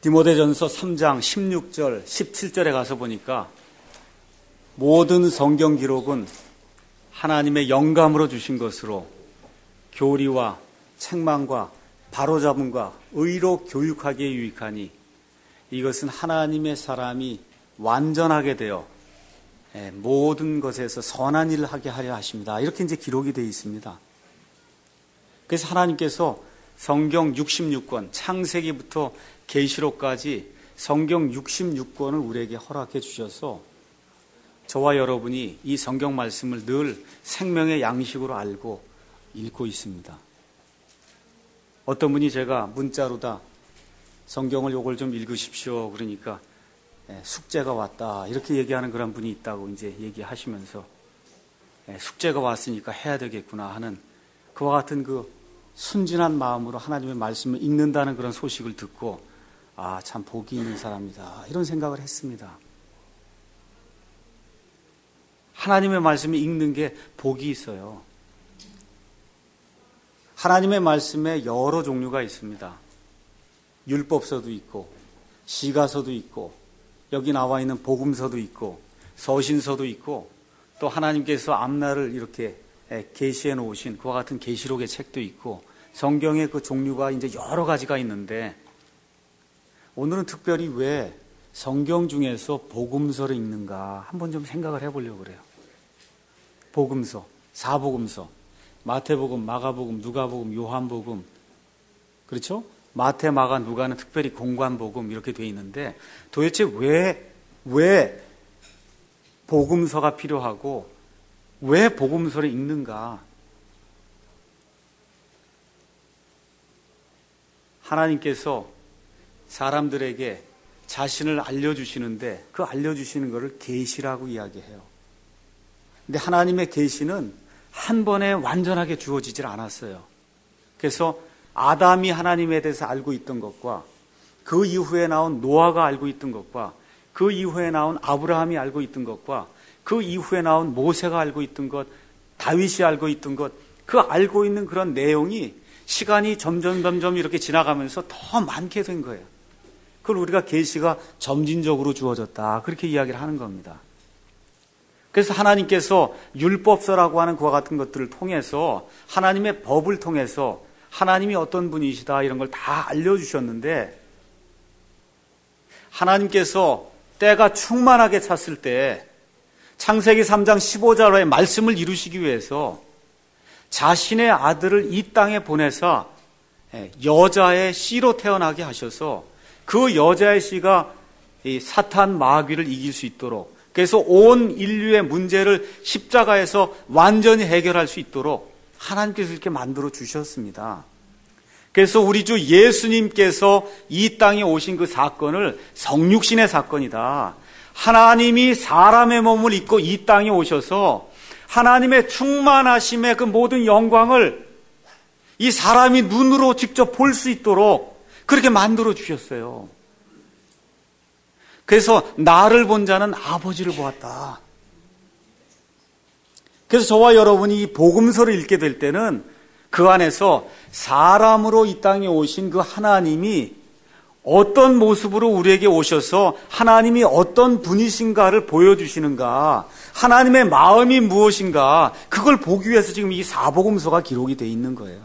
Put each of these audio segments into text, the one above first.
디모데전서 3장 16절, 17절에 가서 보니까 모든 성경 기록은 하나님의 영감으로 주신 것으로 교리와 책망과 바로잡음과 의로 교육하기에 유익하니 이것은 하나님의 사람이 완전하게 되어 모든 것에서 선한 일을 하게 하려 하십니다. 이렇게 이제 기록이 되어 있습니다. 그래서 하나님께서 성경 66권, 창세기부터 계시록까지 성경 66권을 우리에게 허락해 주셔서 저와 여러분이 이 성경 말씀을 늘 생명의 양식으로 알고 읽고 있습니다. 어떤 분이 제가 문자로다 성경을 요걸 좀 읽으십시오. 그러니까 숙제가 왔다. 이렇게 얘기하는 그런 분이 있다고 이제 얘기하시면서 숙제가 왔으니까 해야 되겠구나 하는 그와 같은 그 순진한 마음으로 하나님의 말씀을 읽는다는 그런 소식을 듣고 참 복이 있는 사람이다. 이런 생각을 했습니다. 하나님의 말씀을 읽는 게 복이 있어요. 하나님의 말씀에 여러 종류가 있습니다. 율법서도 있고 시가서도 있고 여기 나와 있는 복음서도 있고 서신서도 있고 또 하나님께서 앞날을 이렇게 계시해 놓으신 그와 같은 계시록의 책도 있고 성경의 그 종류가 이제 여러 가지가 있는데 오늘은 특별히 왜 성경 중에서 복음서를 읽는가 한번 좀 생각을 해보려고 그래요. 복음서, 사복음서, 마태복음, 마가복음, 누가복음, 요한복음, 그렇죠? 마태, 마가, 누가는 특별히 공관복음 이렇게 돼 있는데 도대체 왜 복음서가 필요하고 왜 복음서를 읽는가? 하나님께서 사람들에게 자신을 알려주시는데 그 알려주시는 것을 계시라고 이야기해요. 근데 하나님의 계시는 한 번에 완전하게 주어지질 않았어요. 그래서 아담이 하나님에 대해서 알고 있던 것과 그 이후에 나온 노아가 알고 있던 것과 그 이후에 나온 아브라함이 알고 있던 것과 그 이후에 나온 모세가 알고 있던 것, 다윗이 알고 있던 것, 그 알고 있는 그런 내용이 시간이 점점 이렇게 지나가면서 더 많게 된 거예요. 그걸 우리가 계시가 점진적으로 주어졌다. 그렇게 이야기를 하는 겁니다. 그래서 하나님께서 율법서라고 하는 그와 같은 것들을 통해서 하나님의 법을 통해서 하나님이 어떤 분이시다 이런 걸 다 알려주셨는데 하나님께서 때가 충만하게 찼을 때 창세기 3장 15절의 말씀을 이루시기 위해서 자신의 아들을 이 땅에 보내사 여자의 씨로 태어나게 하셔서 그 여자의 씨가 이 사탄 마귀를 이길 수 있도록 그래서 온 인류의 문제를 십자가에서 완전히 해결할 수 있도록 하나님께서 이렇게 만들어 주셨습니다. 그래서 우리 주 예수님께서 이 땅에 오신 그 사건을 성육신의 사건이다. 하나님이 사람의 몸을 입고 이 땅에 오셔서 하나님의 충만하심의 그 모든 영광을 이 사람이 눈으로 직접 볼 수 있도록 그렇게 만들어 주셨어요. 그래서 나를 본 자는 아버지를 보았다. 그래서 저와 여러분이 이 복음서를 읽게 될 때는 그 안에서 사람으로 이 땅에 오신 그 하나님이 어떤 모습으로 우리에게 오셔서 하나님이 어떤 분이신가를 보여주시는가, 하나님의 마음이 무엇인가, 그걸 보기 위해서 지금 이 사복음서가 기록이 되어 있는 거예요.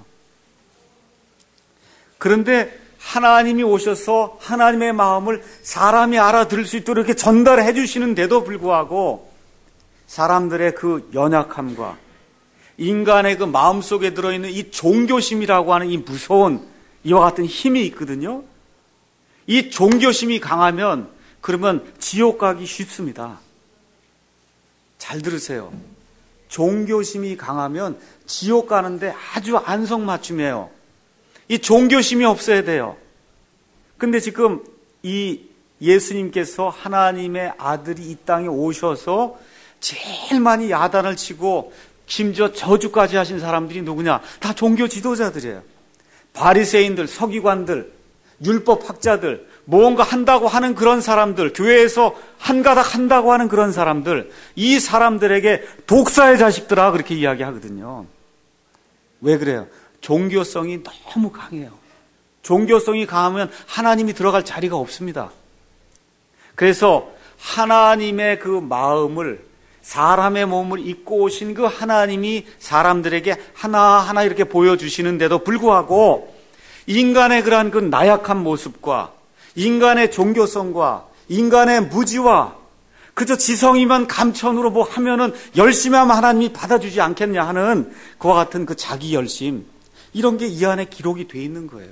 그런데 하나님이 오셔서 하나님의 마음을 사람이 알아들을 수 있도록 이렇게 전달해 주시는데도 불구하고 사람들의 그 연약함과 인간의 그 마음속에 들어있는 이 종교심이라고 하는 이 무서운 이와 같은 힘이 있거든요. 이 종교심이 강하면 그러면 지옥 가기 쉽습니다. 잘 들으세요. 종교심이 강하면 지옥 가는데 아주 안성맞춤이에요. 이 종교심이 없어야 돼요. 근데 지금 이 예수님께서 하나님의 아들이 이 땅에 오셔서 제일 많이 야단을 치고 심지어 저주까지 하신 사람들이 누구냐? 다 종교 지도자들이에요. 바리새인들, 서기관들, 율법학자들, 뭔가 한다고 하는 그런 사람들, 교회에서 한 가닥 한다고 하는 그런 사람들, 이 사람들에게 독사의 자식들아 그렇게 이야기하거든요. 왜 그래요? 종교성이 너무 강해요. 종교성이 강하면 하나님이 들어갈 자리가 없습니다. 그래서 하나님의 그 마음을, 사람의 몸을 입고 오신 그 하나님이 사람들에게 하나하나 이렇게 보여주시는데도 불구하고 인간의 그러한 그 나약한 모습과 인간의 종교성과 인간의 무지와 그저 지성이면 감천으로 뭐 하면은 열심히 하면 하나님이 받아주지 않겠냐 하는 그와 같은 그 자기 열심, 이런 게 이 안에 기록이 돼 있는 거예요.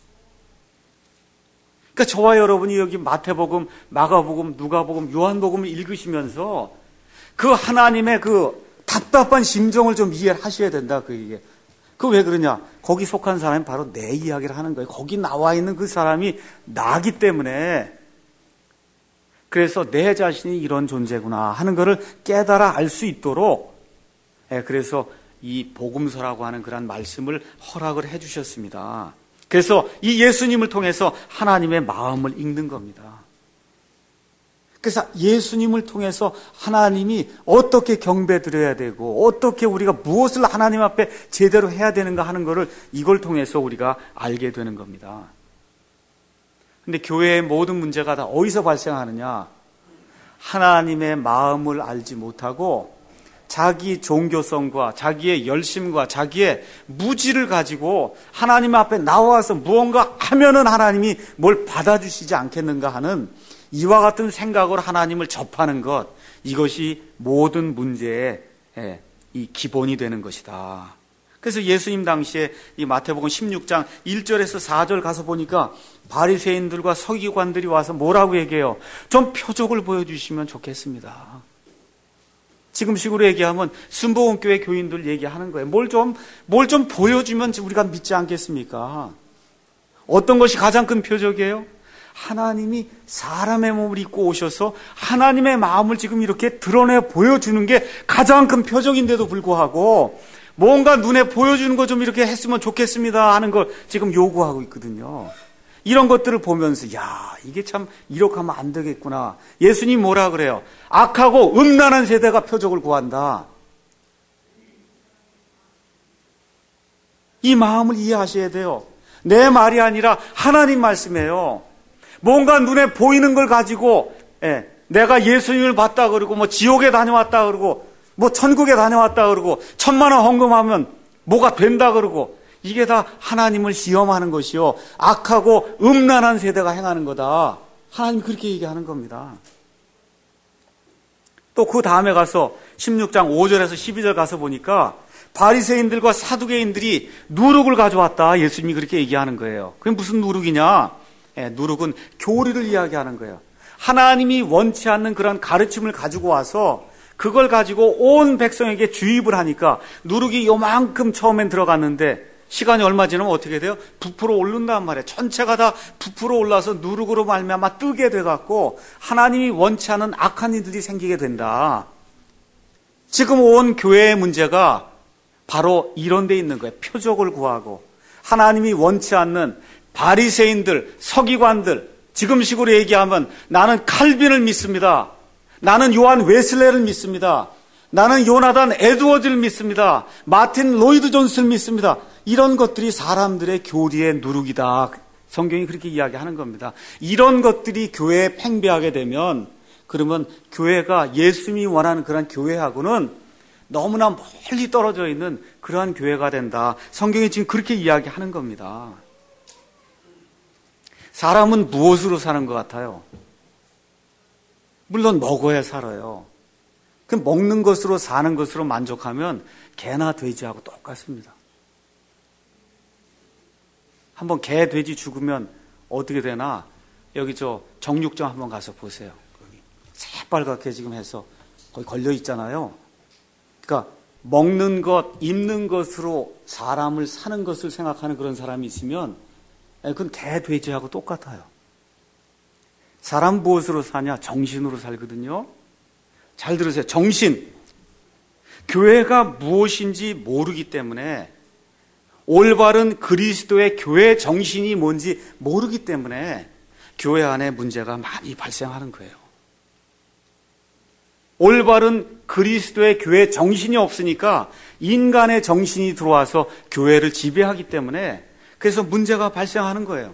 그러니까 저와 여러분이 여기 마태복음, 마가복음, 누가복음, 요한복음을 읽으시면서 그 하나님의 그 답답한 심정을 좀 이해하셔야 된다. 그 왜 그러냐? 거기 속한 사람이 바로 내 이야기를 하는 거예요. 거기 나와 있는 그 사람이 나기 때문에, 그래서 내 자신이 이런 존재구나 하는 것을 깨달아 알 수 있도록, 그래서 이 복음서라고 하는 그런 말씀을 허락을 해 주셨습니다. 그래서 이 예수님을 통해서 하나님의 마음을 읽는 겁니다. 그래서 예수님을 통해서 하나님이 어떻게 경배드려야 되고 어떻게 우리가 무엇을 하나님 앞에 제대로 해야 되는가 하는 것을 이걸 통해서 우리가 알게 되는 겁니다. 근데 교회의 모든 문제가 다 어디서 발생하느냐? 하나님의 마음을 알지 못하고 자기 종교성과 자기의 열심과 자기의 무지를 가지고 하나님 앞에 나와서 무언가 하면은 하나님이 뭘 받아주시지 않겠는가 하는 이와 같은 생각으로 하나님을 접하는 것, 이것이 모든 문제의 이 기본이 되는 것이다. 그래서 예수님 당시에 이 마태복음 16장 1절에서 4절 가서 보니까 바리새인들과 서기관들이 와서 뭐라고 얘기해요? 좀 표적을 보여주시면 좋겠습니다. 지금식으로 얘기하면 순복음교회 교인들 얘기하는 거예요. 뭘 좀 보여주면 우리가 믿지 않겠습니까? 어떤 것이 가장 큰 표적이에요? 하나님이 사람의 몸을 입고 오셔서 하나님의 마음을 지금 이렇게 드러내 보여주는 게 가장 큰 표적인데도 불구하고 뭔가 눈에 보여주는 거 좀 이렇게 했으면 좋겠습니다 하는 걸 지금 요구하고 있거든요. 이런 것들을 보면서 이게 참 이렇게 하면 안 되겠구나. 예수님 뭐라 그래요? 악하고 음란한 세대가 표적을 구한다. 이 마음을 이해하셔야 돼요. 내 말이 아니라 하나님 말씀이에요. 뭔가 눈에 보이는 걸 가지고 내가 예수님을 봤다 그러고 뭐 지옥에 다녀왔다 그러고 뭐 천국에 다녀왔다 그러고 1000만 원 헌금하면 뭐가 된다 그러고, 이게 다 하나님을 시험하는 것이요 악하고 음란한 세대가 행하는 거다. 하나님 그렇게 얘기하는 겁니다. 또 그 다음에 가서 16장 5절에서 12절 가서 보니까 바리새인들과 사두개인들이 누룩을 가져왔다. 예수님이 그렇게 얘기하는 거예요. 그게 무슨 누룩이냐? 누룩은 교리를 이야기하는 거예요. 하나님이 원치 않는 그런 가르침을 가지고 와서 그걸 가지고 온 백성에게 주입을 하니까 누룩이 요만큼 처음엔 들어갔는데 시간이 얼마 지나면 어떻게 돼요? 부풀어 오른단 말이에요. 전체가 다 부풀어 올라서 누룩으로 말미암아 뜨게 돼갖고 하나님이 원치 않은 악한 일들이 생기게 된다. 지금 온 교회의 문제가 바로 이런 데 있는 거예요. 표적을 구하고 하나님이 원치 않는 바리새인들, 서기관들, 지금식으로 얘기하면 나는 칼빈을 믿습니다. 나는 요한 웨슬레를 믿습니다. 나는 요나단 에드워즈를 믿습니다. 마틴 로이드 존스를 믿습니다. 이런 것들이 사람들의 교리의 누룩이다. 성경이 그렇게 이야기하는 겁니다. 이런 것들이 교회에 팽배하게 되면 그러면 교회가 예수님이 원하는 그런 교회하고는 너무나 멀리 떨어져 있는 그러한 교회가 된다. 성경이 지금 그렇게 이야기하는 겁니다. 사람은 무엇으로 사는 것 같아요? 물론 먹어야 살아요. 그 먹는 것으로 사는 것으로 만족하면 개나 돼지하고 똑같습니다. 한번 개, 돼지 죽으면 어떻게 되나? 여기 저 정육점 한번 가서 보세요. 거기 새빨갛게 지금 해서 거기 걸려 있잖아요. 그러니까 먹는 것, 입는 것으로 사람을 사는 것을 생각하는 그런 사람이 있으면 그건 개, 돼지하고 똑같아요. 사람 무엇으로 사냐? 정신으로 살거든요. 잘 들으세요. 정신. 교회가 무엇인지 모르기 때문에, 올바른 그리스도의 교회 정신이 뭔지 모르기 때문에 교회 안에 문제가 많이 발생하는 거예요. 올바른 그리스도의 교회 정신이 없으니까 인간의 정신이 들어와서 교회를 지배하기 때문에 그래서 문제가 발생하는 거예요.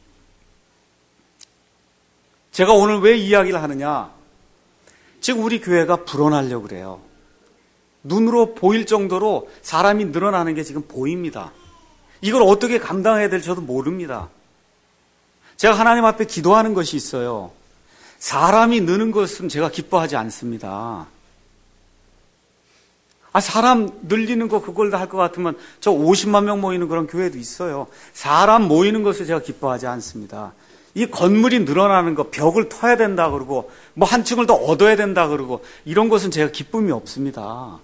제가 오늘 왜 이야기를 하느냐? 지금 우리 교회가 불어나려고 그래요. 눈으로 보일 정도로 사람이 늘어나는 게 지금 보입니다. 이걸 어떻게 감당해야 될지 저도 모릅니다. 제가 하나님 앞에 기도하는 것이 있어요. 사람이 느는 것은 제가 기뻐하지 않습니다. 사람 늘리는 거 그걸 다 할 것 같으면 저 50만 명 모이는 그런 교회도 있어요. 사람 모이는 것을 제가 기뻐하지 않습니다. 이 건물이 늘어나는 거, 벽을 터야 된다 그러고 뭐 한 층을 더 얻어야 된다 그러고 이런 것은 제가 기쁨이 없습니다.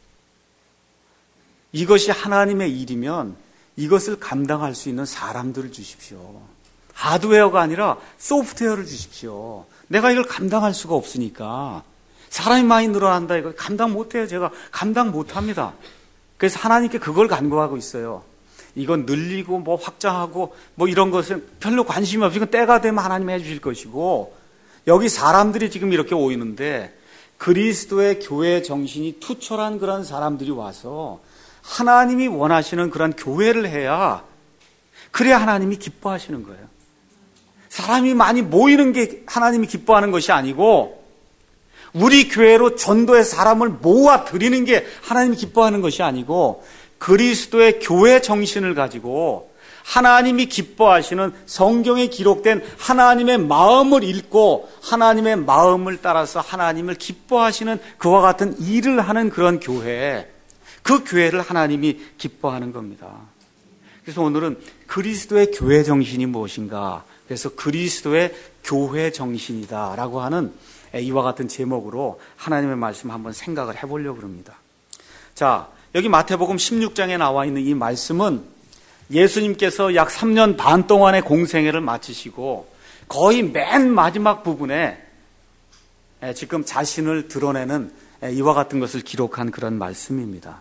이것이 하나님의 일이면 이것을 감당할 수 있는 사람들을 주십시오. 하드웨어가 아니라 소프트웨어를 주십시오. 내가 이걸 감당할 수가 없으니까. 사람이 많이 늘어난다 이거 감당 못해요. 제가 감당 못합니다. 그래서 하나님께 그걸 간구하고 있어요. 이건 늘리고 뭐 확장하고 뭐 이런 것은 별로 관심이 없으니까 때가 되면 하나님이 해주실 것이고, 여기 사람들이 지금 이렇게 오이는데 그리스도의 교회 정신이 투철한 그런 사람들이 와서 하나님이 원하시는 그런 교회를 해야, 그래야 하나님이 기뻐하시는 거예요. 사람이 많이 모이는 게 하나님이 기뻐하는 것이 아니고 우리 교회로 전도의 사람을 모아 드리는 게 하나님이 기뻐하는 것이 아니고 그리스도의 교회 정신을 가지고 하나님이 기뻐하시는 성경에 기록된 하나님의 마음을 읽고 하나님의 마음을 따라서 하나님을 기뻐하시는 그와 같은 일을 하는 그런 교회, 그 교회를 하나님이 기뻐하는 겁니다. 그래서 오늘은 그리스도의 교회 정신이 무엇인가, 그래서 그리스도의 교회 정신이다 라고 하는 이와 같은 제목으로 하나님의 말씀 한번 생각을 해보려고 합니다. 자, 여기 마태복음 16장에 나와 있는 이 말씀은 예수님께서 약 3년 반 동안의 공생애를 마치시고 거의 맨 마지막 부분에 지금 자신을 드러내는 이와 같은 것을 기록한 그런 말씀입니다.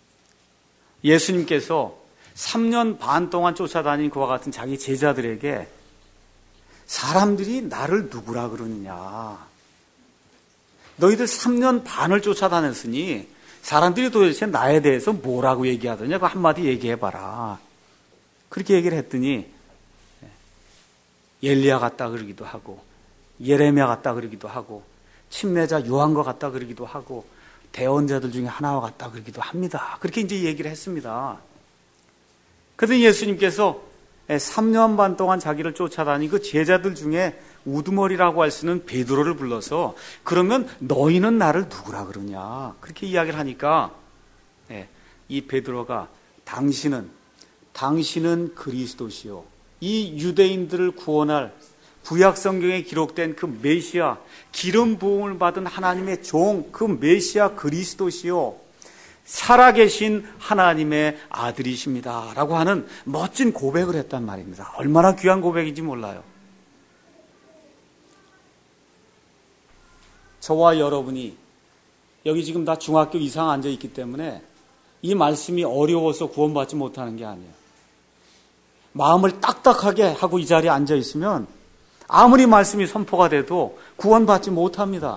예수님께서 3년 반 동안 쫓아다닌 그와 같은 자기 제자들에게 사람들이 나를 누구라 그러느냐, 너희들 3년 반을 쫓아다녔으니 사람들이 도대체 나에 대해서 뭐라고 얘기하더냐, 그 한마디 얘기해봐라. 그렇게 얘기를 했더니 엘리야 같다 그러기도 하고 예레미야 같다 그러기도 하고 침례자 요한과 같다 그러기도 하고 대언자들 중에 하나와 같다 그러기도 합니다. 그렇게 이제 얘기를 했습니다. 그런데 예수님께서 3년 반 동안 자기를 쫓아다닌 그 제자들 중에 우두머리라고 할 수 있는 베드로를 불러서 그러면 너희는 나를 누구라 그러냐, 그렇게 이야기를 하니까 이 베드로가 당신은 그리스도시요, 이 유대인들을 구원할 구약 성경에 기록된 그 메시아, 기름 부음을 받은 하나님의 종, 그 메시아 그리스도시요, 살아계신 하나님의 아들이십니다 라고 하는 멋진 고백을 했단 말입니다. 얼마나 귀한 고백인지 몰라요. 저와 여러분이 여기 지금 다 중학교 이상 앉아있기 때문에 이 말씀이 어려워서 구원받지 못하는 게 아니에요. 마음을 딱딱하게 하고 이 자리에 앉아있으면 아무리 말씀이 선포가 돼도 구원받지 못합니다.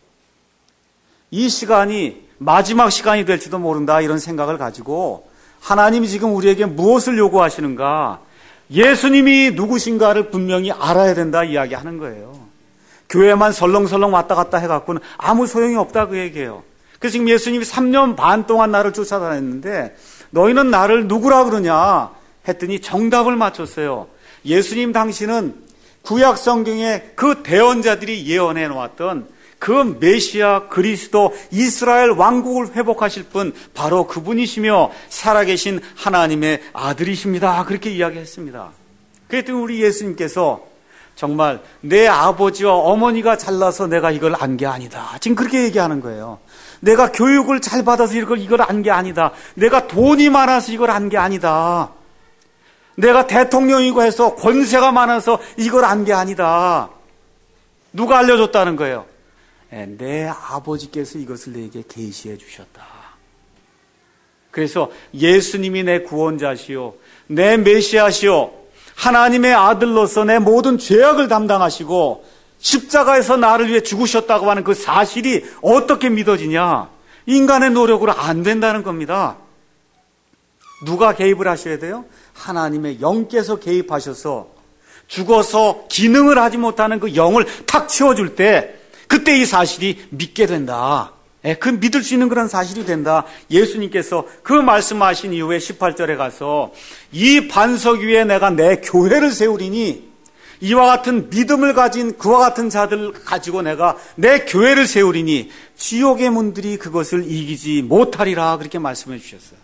이 시간이 마지막 시간이 될지도 모른다, 이런 생각을 가지고 하나님이 지금 우리에게 무엇을 요구하시는가, 예수님이 누구신가를 분명히 알아야 된다 이야기하는 거예요. 교회만 설렁설렁 왔다 갔다 해갖고는 아무 소용이 없다 그 얘기예요. 그래서 지금 예수님이 3년 반 동안 나를 쫓아다녔는데 너희는 나를 누구라 그러냐 했더니 정답을 맞췄어요. 예수님 당신은 구약 성경에 그 대언자들이 예언해 놓았던 그 메시아 그리스도 이스라엘 왕국을 회복하실 분, 바로 그분이시며 살아계신 하나님의 아들이십니다. 그렇게 이야기했습니다. 그랬더니 우리 예수님께서 정말 내 아버지와 어머니가 잘나서 내가 이걸 안 게 아니다, 지금 그렇게 얘기하는 거예요. 내가 교육을 잘 받아서 이걸 안 게 아니다, 내가 돈이 많아서 이걸 안 게 아니다, 내가 대통령이고 해서 권세가 많아서 이걸 안 게 아니다. 누가 알려줬다는 거예요? 내 아버지께서 이것을 내게 계시해 주셨다. 그래서 예수님이 내 구원자시오, 내 메시아시오, 하나님의 아들로서 내 모든 죄악을 담당하시고 십자가에서 나를 위해 죽으셨다고 하는 그 사실이 어떻게 믿어지냐? 인간의 노력으로 안 된다는 겁니다. 누가 개입을 하셔야 돼요? 하나님의 영께서 개입하셔서 죽어서 기능을 하지 못하는 그 영을 탁 치워줄 때 그때 이 사실이 믿게 된다. 그 믿을 수 있는 그런 사실이 된다. 예수님께서 그 말씀하신 이후에 18절에 가서 이 반석 위에 내가 내 교회를 세우리니 이와 같은 믿음을 가진 그와 같은 자들을 가지고 내가 내 교회를 세우리니 지옥의 문들이 그것을 이기지 못하리라 그렇게 말씀해 주셨어요.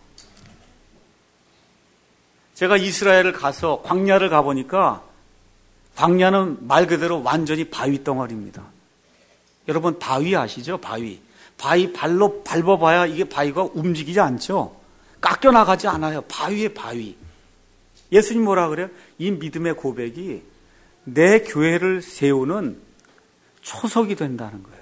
제가 이스라엘을 가서 광야를 가보니까 광야는 말 그대로 완전히 바위 덩어리입니다. 여러분 바위 아시죠? 바위 발로 밟아봐야 이게 바위가 움직이지 않죠. 깎여 나가지 않아요. 바위에 바위. 예수님 뭐라 그래요? 이 믿음의 고백이 내 교회를 세우는 초석이 된다는 거예요.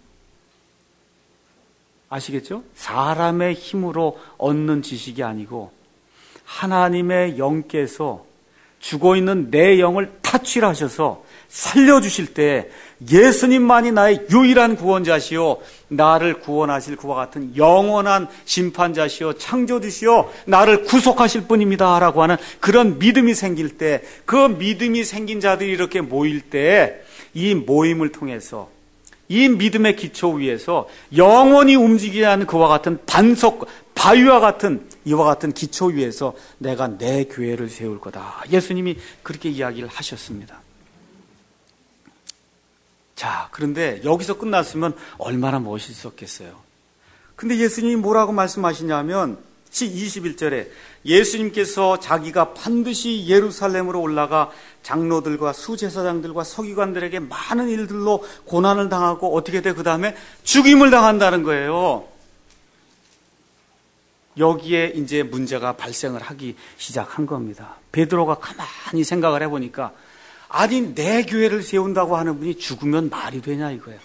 아시겠죠? 사람의 힘으로 얻는 지식이 아니고 하나님의 영께서 죽어있는 내 영을 타취하셔서 살려주실 때 예수님만이 나의 유일한 구원자시오 나를 구원하실 그와 같은 영원한 심판자시오 창조주시오 나를 구속하실 분입니다 라고 하는 그런 믿음이 생길 때 그 믿음이 생긴 자들이 이렇게 모일 때 이 모임을 통해서 이 믿음의 기초 위에서 영원히 움직이지 않는 그와 같은 반석 바위와 같은 이와 같은 기초 위에서 내가 내 교회를 세울 거다. 예수님이 그렇게 이야기를 하셨습니다. 자, 그런데 여기서 끝났으면 얼마나 멋있었겠어요. 근데 예수님이 뭐라고 말씀하시냐면 21절에 예수님께서 자기가 반드시 예루살렘으로 올라가 장로들과 수제사장들과 서기관들에게 많은 일들로 고난을 당하고 어떻게 돼? 그 다음에 죽임을 당한다는 거예요. 여기에 이제 문제가 발생을 하기 시작한 겁니다. 베드로가 가만히 생각을 해보니까 아니 내 교회를 세운다고 하는 분이 죽으면 말이 되냐 이거예요.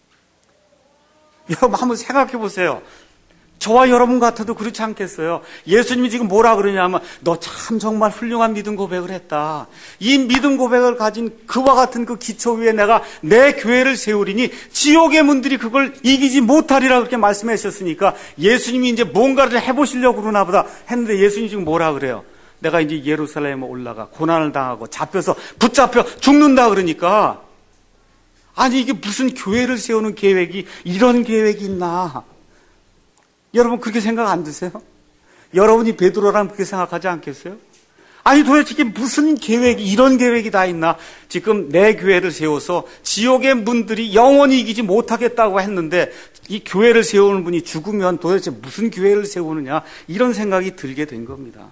여러분 한번 생각해 보세요. 저와 여러분 같아도 그렇지 않겠어요? 예수님이 지금 뭐라 그러냐면 너 참 정말 훌륭한 믿음 고백을 했다. 이 믿음 고백을 가진 그와 같은 그 기초 위에 내가 내 교회를 세우리니 지옥의 문들이 그걸 이기지 못하리라 그렇게 말씀하셨으니까 예수님이 이제 뭔가를 해보시려고 그러나 보다 했는데 예수님이 지금 뭐라 그래요? 내가 이제 예루살렘에 올라가 고난을 당하고 잡혀서 붙잡혀 죽는다 그러니까 아니 이게 무슨 교회를 세우는 계획이 이런 계획이 있나? 여러분 그렇게 생각 안 드세요? 여러분이 베드로라면 그렇게 생각하지 않겠어요? 아니 도대체 이게 무슨 계획이 이런 계획이 다 있나? 지금 내 교회를 세워서 지옥의 문들이 영원히 이기지 못하겠다고 했는데 이 교회를 세우는 분이 죽으면 도대체 무슨 교회를 세우느냐? 이런 생각이 들게 된 겁니다.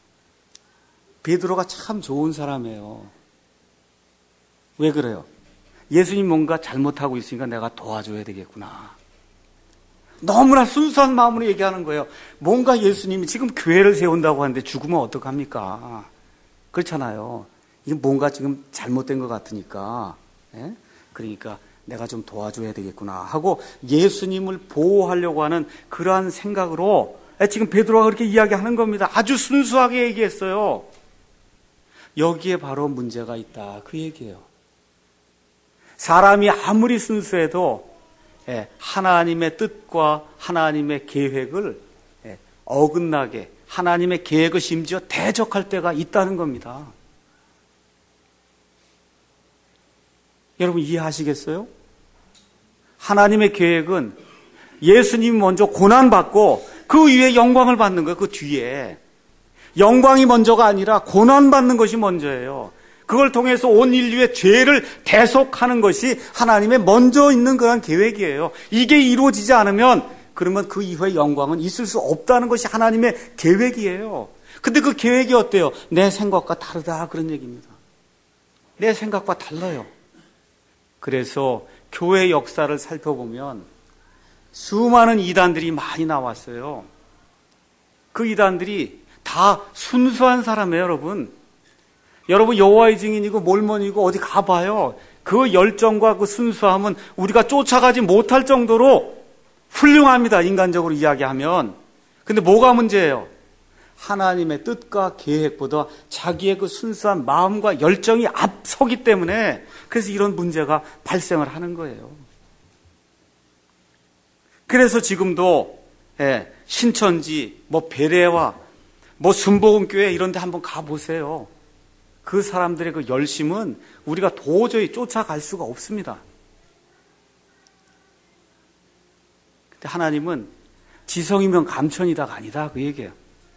베드로가 참 좋은 사람이에요. 왜 그래요? 예수님 뭔가 잘못하고 있으니까 내가 도와줘야 되겠구나. 너무나 순수한 마음으로 얘기하는 거예요. 뭔가 예수님이 지금 교회를 세운다고 하는데 죽으면 어떡합니까? 그렇잖아요. 이게 뭔가 지금 잘못된 것 같으니까. 예? 그러니까 내가 좀 도와줘야 되겠구나 하고 예수님을 보호하려고 하는 그러한 생각으로 지금 베드로가 그렇게 이야기하는 겁니다. 아주 순수하게 얘기했어요. 여기에 바로 문제가 있다. 그 얘기예요. 사람이 아무리 순수해도 하나님의 뜻과 하나님의 계획을 어긋나게 하나님의 계획을 심지어 대적할 때가 있다는 겁니다. 여러분 이해하시겠어요? 하나님의 계획은 예수님이 먼저 고난받고 그 위에 영광을 받는 거예요. 그 뒤에. 영광이 먼저가 아니라 고난받는 것이 먼저예요. 그걸 통해서 온 인류의 죄를 대속하는 것이 하나님의 먼저 있는 그런 계획이에요. 이게 이루어지지 않으면 그러면 그 이후의 영광은 있을 수 없다는 것이 하나님의 계획이에요. 근데 그 계획이 어때요? 내 생각과 다르다 그런 얘기입니다. 내 생각과 달라요. 그래서 교회 역사를 살펴보면 수많은 이단들이 많이 나왔어요. 그 이단들이 다 순수한 사람이에요, 여러분. 여러분 여호와의 증인이고 몰몬이고 어디 가봐요. 그 열정과 그 순수함은 우리가 쫓아가지 못할 정도로 훌륭합니다. 인간적으로 이야기하면. 근데 뭐가 문제예요? 하나님의 뜻과 계획보다 자기의 그 순수한 마음과 열정이 앞서기 때문에 그래서 이런 문제가 발생을 하는 거예요. 그래서 지금도 신천지, 베레와 뭐 순복음교회 이런 데 한번 가보세요. 그 사람들의 그 열심은 우리가 도저히 쫓아갈 수가 없습니다. 근데 하나님은 지성이면 감천이다가 아니다, 그 얘기예요.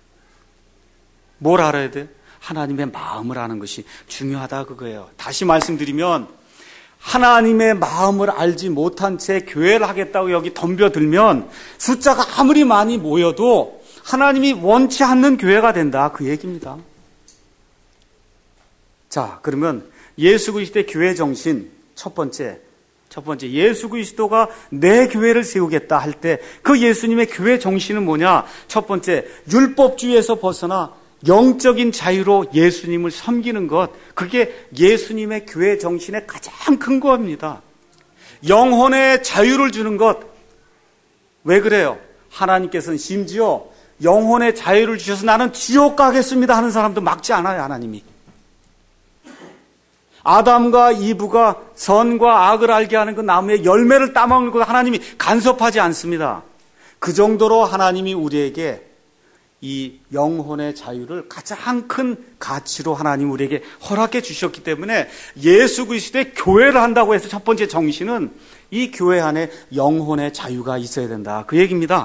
뭘 알아야 돼요? 하나님의 마음을 아는 것이 중요하다, 그거예요. 다시 말씀드리면 하나님의 마음을 알지 못한 채 교회를 하겠다고 여기 덤벼들면 숫자가 아무리 많이 모여도 하나님이 원치 않는 교회가 된다, 그 얘기입니다. 자, 그러면 예수 그리스도의 교회 정신 첫 번째 예수 그리스도가 내 교회를 세우겠다 할 때 그 예수님의 교회 정신은 뭐냐? 첫 번째, 율법주의에서 벗어나 영적인 자유로 예수님을 섬기는 것, 그게 예수님의 교회 정신의 가장 큰 겁니다. 영혼의 자유를 주는 것. 왜 그래요? 하나님께서는 심지어 영혼의 자유를 주셔서 나는 지옥 가겠습니다 하는 사람도 막지 않아요, 하나님이. 아담과 이브가 선과 악을 알게 하는 그 나무의 열매를 따먹는 것 하나님이 간섭하지 않습니다. 그 정도로 하나님이 우리에게 이 영혼의 자유를 가장 큰 가치로 하나님 우리에게 허락해 주셨기 때문에 예수 그리스도의 교회를 한다고 해서 첫 번째 정신은 이 교회 안에 영혼의 자유가 있어야 된다, 그 얘기입니다.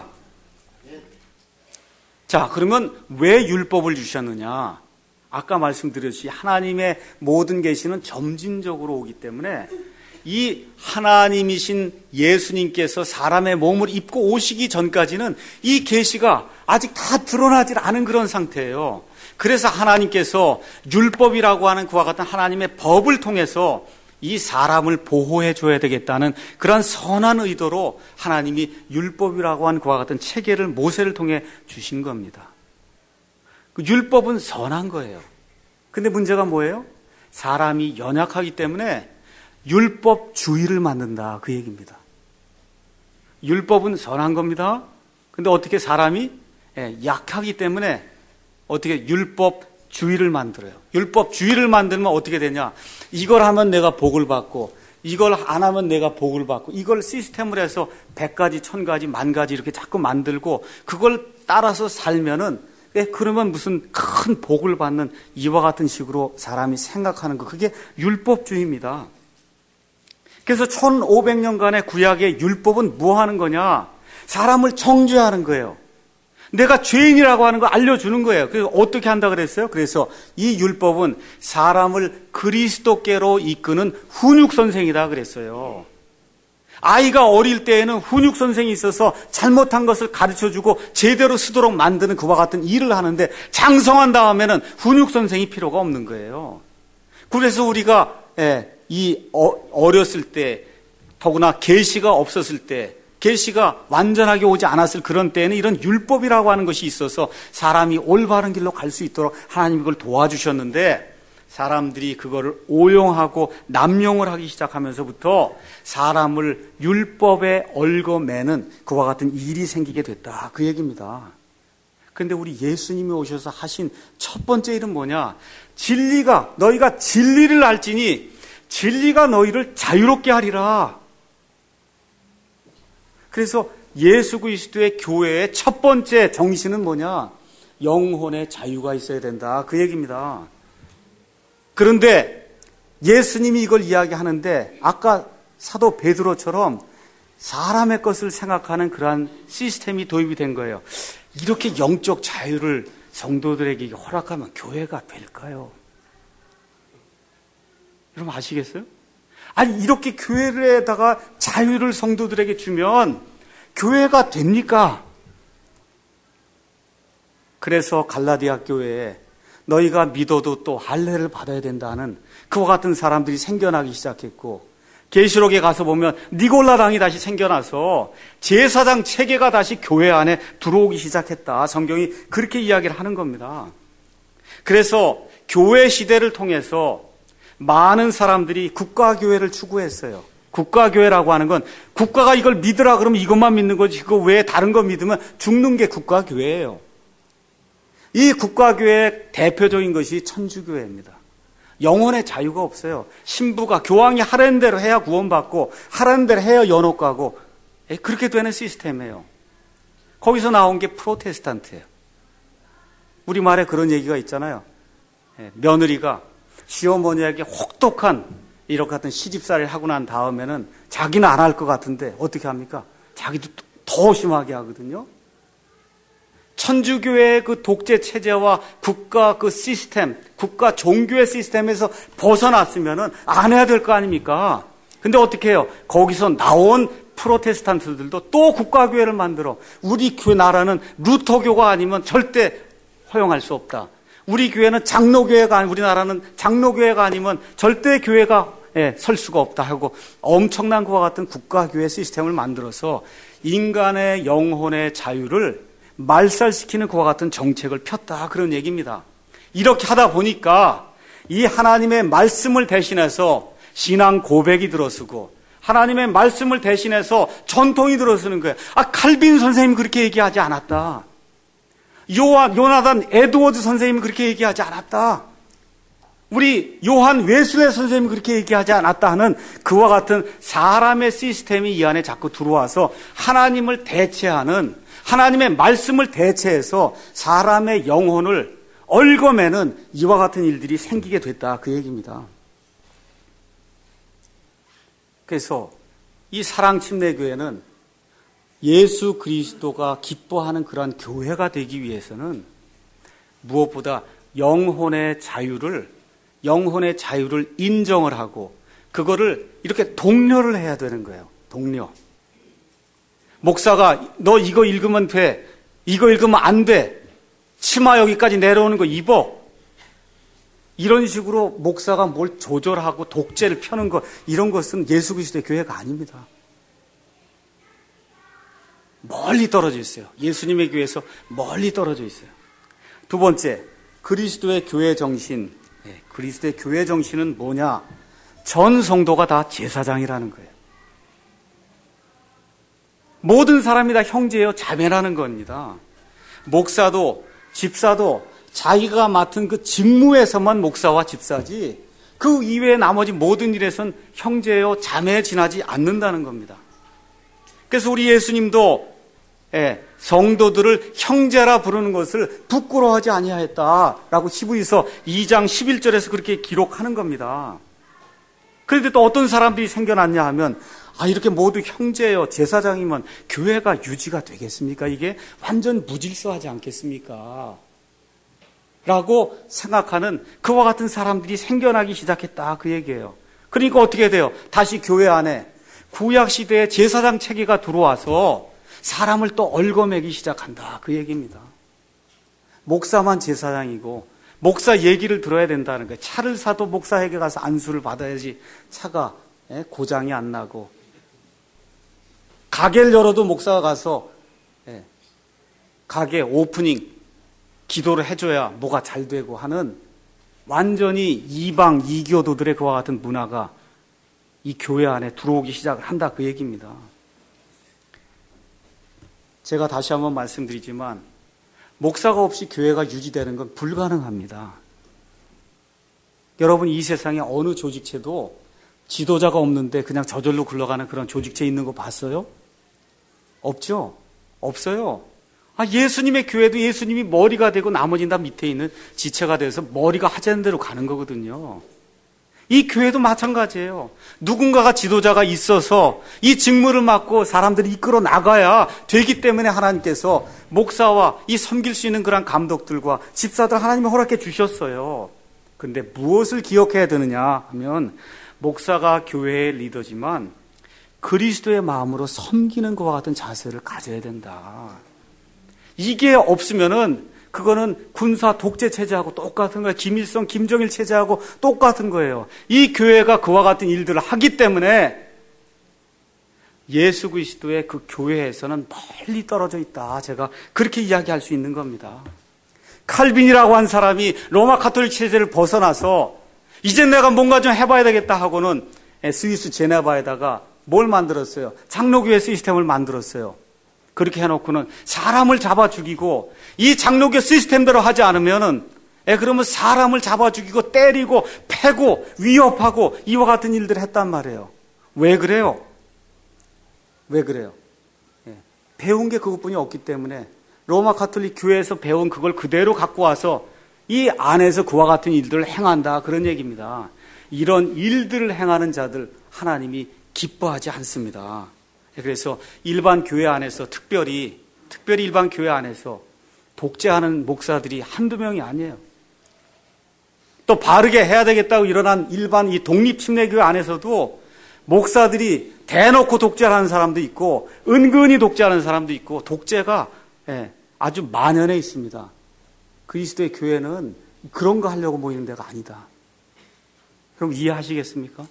자, 그러면 왜 율법을 주셨느냐? 아까 말씀드렸듯이 하나님의 모든 계시는 점진적으로 오기 때문에 이 하나님이신 예수님께서 사람의 몸을 입고 오시기 전까지는 이 계시가 아직 다 드러나질 않은 그런 상태예요. 그래서 하나님께서 율법이라고 하는 그와 같은 하나님의 법을 통해서 이 사람을 보호해 줘야 되겠다는 그런 선한 의도로 하나님이 율법이라고 하는 그와 같은 체계를 모세를 통해 주신 겁니다. 그 율법은 선한 거예요. 근데 문제가 뭐예요? 사람이 연약하기 때문에 율법주의를 만든다, 그 얘기입니다. 율법은 선한 겁니다. 근데 어떻게 사람이 약하기 때문에 어떻게 율법주의를 만들어요. 율법주의를 만들면 어떻게 되냐? 이걸 하면 내가 복을 받고 이걸 안 하면 내가 복을 받고 이걸 시스템을 해서 100가지, 1000가지, 10,000가지 이렇게 자꾸 만들고 그걸 따라서 살면은 그러면 무슨 큰 복을 받는 이와 같은 식으로 사람이 생각하는 거, 그게 율법주의입니다. 그래서 1500년간의 구약의 율법은 뭐 하는 거냐? 사람을 정죄하는 거예요. 내가 죄인이라고 하는 거 알려주는 거예요. 그래서 어떻게 한다 그랬어요? 그래서 이 율법은 사람을 그리스도께로 이끄는 훈육선생이다 그랬어요. 아이가 어릴 때에는 훈육선생이 있어서 잘못한 것을 가르쳐주고 제대로 쓰도록 만드는 그와 같은 일을 하는데 장성한 다음에는 훈육선생이 필요가 없는 거예요. 그래서 우리가 어렸을 때, 더구나 계시가 없었을 때, 계시가 완전하게 오지 않았을 그런 때에는 이런 율법이라고 하는 것이 있어서 사람이 올바른 길로 갈 수 있도록 하나님이 그걸 도와주셨는데 사람들이 그거를 오용하고 남용을 하기 시작하면서부터 사람을 율법에 얽어매는 그와 같은 일이 생기게 됐다, 그 얘기입니다. 그런데 우리 예수님이 오셔서 하신 첫 번째 일은 뭐냐? 너희가 진리를 알지니 진리가 너희를 자유롭게 하리라. 그래서 예수 그리스도의 교회의 첫 번째 정신은 뭐냐? 영혼의 자유가 있어야 된다, 그 얘기입니다. 그런데 예수님이 이걸 이야기하는데 아까 사도 베드로처럼 사람의 것을 생각하는 그러한 시스템이 도입이 된 거예요. 이렇게 영적 자유를 성도들에게 허락하면 교회가 될까요? 여러분 아시겠어요? 아니, 이렇게 교회에다가 자유를 성도들에게 주면 교회가 됩니까? 그래서 갈라디아 교회에 너희가 믿어도 또 할례를 받아야 된다는 그와 같은 사람들이 생겨나기 시작했고, 계시록에 가서 보면 니골라당이 다시 생겨나서 제사장 체계가 다시 교회 안에 들어오기 시작했다. 성경이 그렇게 이야기를 하는 겁니다. 그래서 교회 시대를 통해서 많은 사람들이 국가교회를 추구했어요. 국가교회라고 하는 건 국가가 이걸 믿으라 그러면 이것만 믿는 거지, 그거 외에 다른 거 믿으면 죽는 게 국가교회예요. 이 국가교회의 대표적인 것이 천주교회입니다. 영혼의 자유가 없어요. 신부가 교황이 하라는 대로 해야 구원받고 하라는 대로 해야 연옥 가고 그렇게 되는 시스템이에요. 거기서 나온 게 프로테스탄트예요. 우리말에 그런 얘기가 있잖아요. 며느리가 시어머니에게 혹독한 이렇게 같은 시집살이를 하고 난 다음에는 자기는 안 할 것 같은데 어떻게 합니까? 자기도 더 심하게 하거든요. 천주교의 그 독재 체제와 국가 그 시스템, 국가 종교의 시스템에서 벗어났으면은 안 해야 될 거 아닙니까? 근데 어떻게 해요? 거기서 나온 프로테스탄트들도 또 국가교회를 만들어. 우리 교회 나라는 루터교가 아니면 절대 허용할 수 없다. 우리 교회는 장로교회가 아니, 우리나라는 장로교회가 아니면 절대 교회가 설 수가 없다 하고 엄청난 그와 같은 국가교회 시스템을 만들어서 인간의 영혼의 자유를 말살시키는 그와 같은 정책을 폈다. 그런 얘기입니다. 이렇게 하다 보니까 이 하나님의 말씀을 대신해서 신앙 고백이 들어서고 하나님의 말씀을 대신해서 전통이 들어서는 거예요. 칼빈 선생님이 그렇게 얘기하지 않았다. 요나단 에드워드 선생님이 그렇게 얘기하지 않았다. 우리 요한 웨슬레 선생님이 그렇게 얘기하지 않았다 하는 그와 같은 사람의 시스템이 이 안에 자꾸 들어와서 하나님을 대체하는, 하나님의 말씀을 대체해서 사람의 영혼을 얽어매는 이와 같은 일들이 생기게 됐다. 그 얘기입니다. 그래서 이 사랑침례교회는 예수 그리스도가 기뻐하는 그러한 교회가 되기 위해서는 무엇보다 영혼의 자유를 인정을 하고 그거를 이렇게 독려를 해야 되는 거예요. 독려. 목사가 너 이거 읽으면 돼. 이거 읽으면 안 돼. 치마 여기까지 내려오는 거 입어. 이런 식으로 목사가 뭘 조절하고 독재를 펴는 것, 이런 것은 예수 그리스도의 교회가 아닙니다. 멀리 떨어져 있어요. 예수님의 교회에서 멀리 떨어져 있어요. 두 번째, 그리스도의 교회 정신. 그리스도의 교회 정신은 뭐냐? 전 성도가 다 제사장이라는 거예요. 모든 사람이 다 형제예요, 자매라는 겁니다. 목사도 집사도 자기가 맡은 그 직무에서만 목사와 집사지 그 이외의 나머지 모든 일에선 형제요 자매에 지나지 않는다는 겁니다. 그래서 우리 예수님도 성도들을 형제라 부르는 것을 부끄러워하지 아니하였다라고 히브리서 2장 11절에서 그렇게 기록하는 겁니다. 그런데 또 어떤 사람들이 생겨났냐 하면 이렇게 모두 형제요 제사장이면 교회가 유지가 되겠습니까? 이게 완전 무질서하지 않겠습니까? 라고 생각하는 그와 같은 사람들이 생겨나기 시작했다. 그 얘기예요. 그러니까 어떻게 돼요? 다시 교회 안에 구약시대의 제사장 체계가 들어와서 사람을 또 얽어매기 시작한다. 그 얘기입니다. 목사만 제사장이고 목사 얘기를 들어야 된다는 거예요. 차를 사도 목사에게 가서 안수를 받아야지 차가 고장이 안 나고, 가게를 열어도 목사가 가서 가게 오프닝 기도를 해줘야 뭐가 잘 되고 하는 완전히 이방 이교도들의 그와 같은 문화가 이 교회 안에 들어오기 시작을 한다. 그 얘기입니다. 제가 다시 한번 말씀드리지만 목사가 없이 교회가 유지되는 건 불가능합니다. 여러분, 이 세상에 어느 조직체도 지도자가 없는데 그냥 저절로 굴러가는 그런 조직체 있는 거 봤어요? 없죠? 없어요. 예수님의 교회도 예수님이 머리가 되고 나머지는 다 밑에 있는 지체가 돼서 머리가 하자는 대로 가는 거거든요. 이 교회도 마찬가지예요. 누군가가 지도자가 있어서 이 직무를 맡고 사람들이 이끌어 나가야 되기 때문에 하나님께서 목사와 이 섬길 수 있는 그런 감독들과 집사들 하나님이 허락해 주셨어요. 그런데 무엇을 기억해야 되느냐 하면 목사가 교회의 리더지만 그리스도의 마음으로 섬기는 것과 같은 자세를 가져야 된다. 이게 없으면은 그거는 군사 독재 체제하고 똑같은 거예요. 김일성, 김정일 체제하고 똑같은 거예요. 이 교회가 그와 같은 일들을 하기 때문에 예수 그리스도의 그 교회에서는 멀리 떨어져 있다. 제가 그렇게 이야기할 수 있는 겁니다. 칼빈이라고 한 사람이 로마 가톨릭 체제를 벗어나서 이제 내가 뭔가 좀 해봐야 되겠다 하고는 스위스 제네바에다가 뭘 만들었어요? 장로교회 시스템을 만들었어요. 그렇게 해놓고는 사람을 잡아 죽이고, 이 장로교 시스템대로 하지 않으면은 그러면 사람을 잡아 죽이고 때리고 패고 위협하고 이와 같은 일들을 했단 말이에요. 왜 그래요? 왜 그래요? 배운 게 그것뿐이 없기 때문에 로마 가톨릭 교회에서 배운 그걸 그대로 갖고 와서 이 안에서 그와 같은 일들을 행한다, 그런 얘기입니다. 이런 일들을 행하는 자들 하나님이 기뻐하지 않습니다. 그래서 일반 교회 안에서 특별히 일반 교회 안에서 독재하는 목사들이 한두 명이 아니에요. 또 바르게 해야 되겠다고 일어난 일반 이 독립침례교회 안에서도 목사들이 대놓고 독재하는 사람도 있고 은근히 독재하는 사람도 있고 독재가 아주 만연해 있습니다. 그리스도의 교회는 그런 거 하려고 모이는 데가 아니다. 그럼 이해하시겠습니까?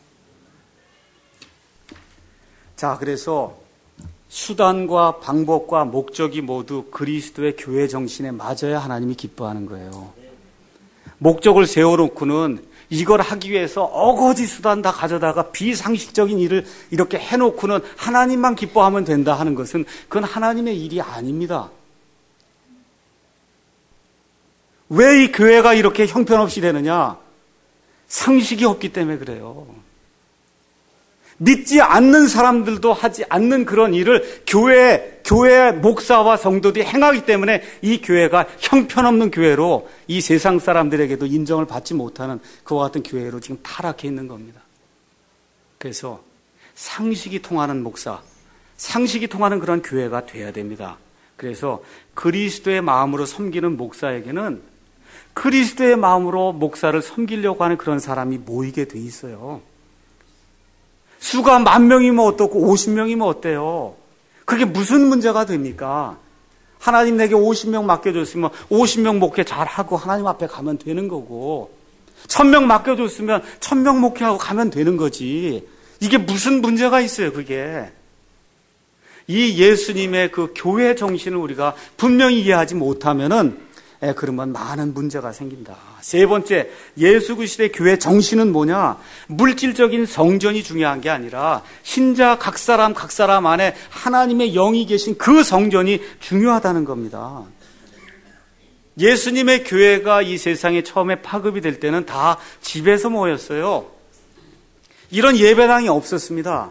자, 그래서 수단과 방법과 목적이 모두 그리스도의 교회 정신에 맞아야 하나님이 기뻐하는 거예요. 목적을 세워놓고는 이걸 하기 위해서 어거지 수단 다 가져다가 비상식적인 일을 이렇게 해놓고는 하나님만 기뻐하면 된다 하는 것은 그건 하나님의 일이 아닙니다. 왜 이 교회가 이렇게 형편없이 되느냐? 상식이 없기 때문에 그래요. 믿지 않는 사람들도 하지 않는 그런 일을 교회 목사와 성도들이 행하기 때문에 이 교회가 형편없는 교회로 이 세상 사람들에게도 인정을 받지 못하는 그와 같은 교회로 지금 타락해 있는 겁니다. 그래서 상식이 통하는 목사, 상식이 통하는 그런 교회가 돼야 됩니다. 그래서 그리스도의 마음으로 섬기는 목사에게는 그리스도의 마음으로 목사를 섬기려고 하는 그런 사람이 모이게 돼 있어요. 수가 10,000명이면 어떻고 50명이면 어때요? 그게 무슨 문제가 됩니까? 하나님 내게 50명 맡겨줬으면 50명 목회 잘하고 하나님 앞에 가면 되는 거고 1,000명 맡겨줬으면 1,000명 목회하고 가면 되는 거지. 이게 무슨 문제가 있어요, 그게. 이 예수님의 그 교회 정신을 우리가 분명히 이해하지 못하면은 그러면 많은 문제가 생긴다. 세 번째, 예수 그리스도의 교회 정신은 뭐냐? 물질적인 성전이 중요한 게 아니라 신자 각 사람 안에 하나님의 영이 계신 그 성전이 중요하다는 겁니다. 예수님의 교회가 이 세상에 처음에 파급이 될 때는 다 집에서 모였어요. 이런 예배당이 없었습니다.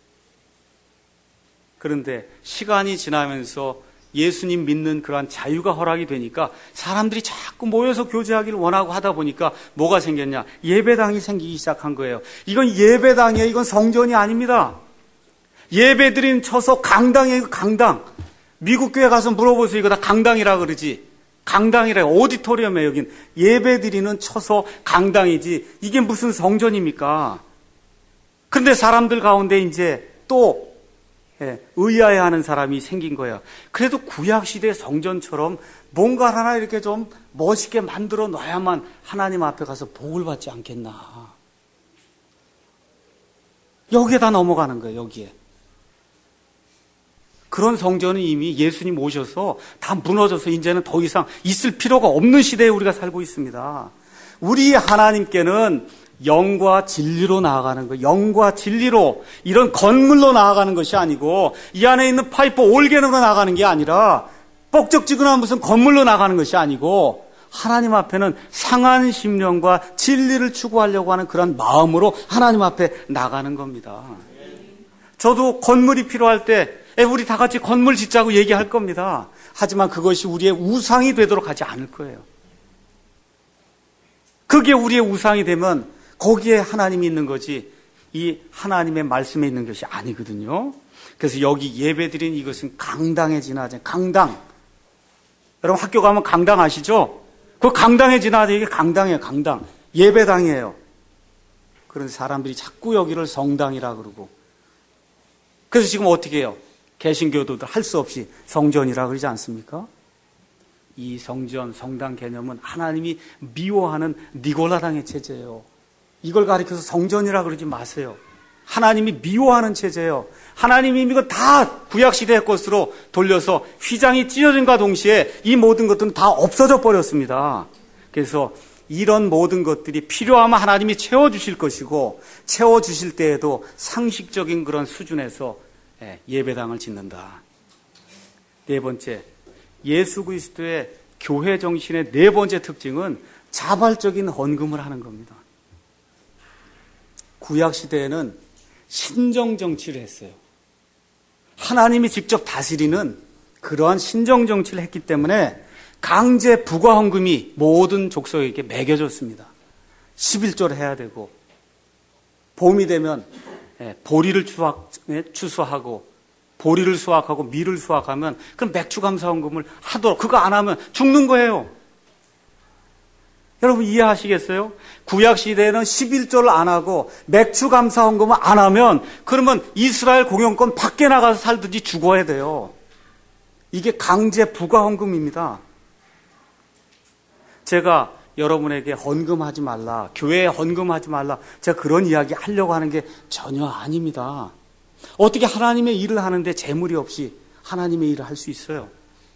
그런데 시간이 지나면서 예수님 믿는 그러한 자유가 허락이 되니까 사람들이 자꾸 모여서 교제하기를 원하고 하다 보니까 뭐가 생겼냐? 예배당이 생기기 시작한 거예요. 이건 예배당이에요. 이건 성전이 아닙니다. 예배드린 쳐서 강당이에요. 강당. 미국 교회 가서 물어보세요. 이거 다 강당이라 그러지. 강당이라 오디토리엄이에요. 여긴 예배드리는 쳐서 강당이지. 이게 무슨 성전입니까? 그런데 사람들 가운데 이제 또 의아해하는 사람이 생긴 거예요. 그래도 구약시대 성전처럼 뭔가 하나 이렇게 좀 멋있게 만들어 놔야만 하나님 앞에 가서 복을 받지 않겠나. 여기에다 넘어가는 거예요. 여기에. 그런 성전은 이미 예수님 오셔서 다 무너져서 이제는 더 이상 있을 필요가 없는 시대에 우리가 살고 있습니다. 우리 하나님께는 영과 진리로 나아가는 거예요. 영과 진리로 이런 건물로 나아가는 것이 아니고 이 안에 있는 파이프 올게으로 나아가는 게 아니라 뻑적지근한 무슨 건물로 나가는 것이 아니고 하나님 앞에는 상한 심령과 진리를 추구하려고 하는 그런 마음으로 하나님 앞에 나가는 겁니다. 저도 건물이 필요할 때 우리 다 같이 건물 짓자고 얘기할 겁니다. 하지만 그것이 우리의 우상이 되도록 하지 않을 거예요. 그게 우리의 우상이 되면 거기에 하나님이 있는 거지 이 하나님의 말씀에 있는 것이 아니거든요. 그래서 여기 예배드린 이것은 강당에 지나지. 강당. 여러분 학교 가면 강당 아시죠? 그 강당에 지나지. 이게 강당이에요. 강당. 예배당이에요. 그런 사람들이 자꾸 여기를 성당이라 그러고. 그래서 지금 어떻게 해요? 개신교도들 할 수 없이 성전이라 그러지 않습니까? 이 성전, 성당 개념은 하나님이 미워하는 니골라당의 체제예요. 이걸 가리켜서 성전이라 그러지 마세요. 하나님이 미워하는 체제예요. 하나님이 이거 다 구약시대의 것으로 돌려서 휘장이 찢어진과 동시에 이 모든 것들은 다 없어져 버렸습니다. 그래서 이런 모든 것들이 필요하면 하나님이 채워주실 것이고 채워주실 때에도 상식적인 그런 수준에서 예배당을 짓는다. 네 번째, 예수 그리스도의 교회 정신의 네 번째 특징은 자발적인 헌금을 하는 겁니다. 구약시대에는 신정정치를 했어요. 하나님이 직접 다스리는 그러한 신정정치를 했기 때문에 강제 부과헌금이 모든 족속에게 매겨졌습니다. 11조를 해야 되고, 봄이 되면 보리를 추수하고, 보리를 수확하고 밀을 수확하면 그럼 맥주감사헌금을 하도록, 그거 안 하면 죽는 거예요. 여러분 이해하시겠어요? 구약시대에는 11조를 안 하고 맥주감사헌금을 안 하면 그러면 이스라엘 공영권 밖에 나가서 살든지 죽어야 돼요. 이게 강제 부과헌금입니다. 제가 여러분에게 헌금하지 말라, 교회에 헌금하지 말라, 제가 그런 이야기 하려고 하는 게 전혀 아닙니다. 어떻게 하나님의 일을 하는데 재물이 없이 하나님의 일을 할 수 있어요?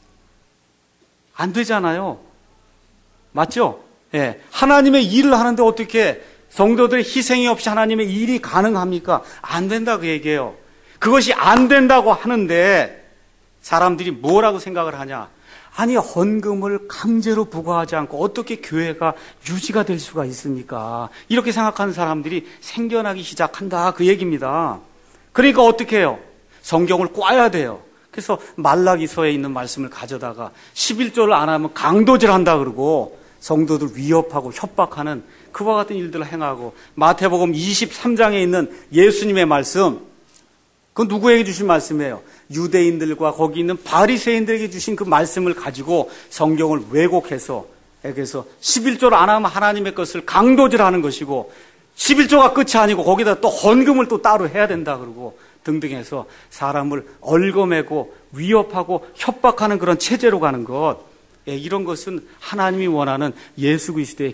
안 되잖아요. 맞죠? 예. 하나님의 일을 하는데 어떻게 성도들의 희생이 없이 하나님의 일이 가능합니까? 안 된다 그 얘기예요. 그것이 안 된다고 하는데 사람들이 뭐라고 생각을 하냐? 아니, 헌금을 강제로 부과하지 않고 어떻게 교회가 유지가 될 수가 있습니까? 이렇게 생각하는 사람들이 생겨나기 시작한다 그 얘기입니다. 그러니까 어떻게 해요? 성경을 꽈야 돼요. 그래서 말라기서에 있는 말씀을 가져다가 11조를 안 하면 강도질한다 그러고 성도들 위협하고 협박하는 그와 같은 일들을 행하고, 마태복음 23장에 있는 예수님의 말씀, 그건 누구에게 주신 말씀이에요? 유대인들과 거기 있는 바리새인들에게 주신 그 말씀을 가지고 성경을 왜곡해서, 그래서 11조를 안 하면 하나님의 것을 강도질하는 것이고 11조가 끝이 아니고 거기다 또 헌금을 또 따로 해야 된다 그러고 등등 해서 사람을 얽어매고 위협하고 협박하는 그런 체제로 가는 것, 이런 것은 하나님이 원하는 예수 그리스도의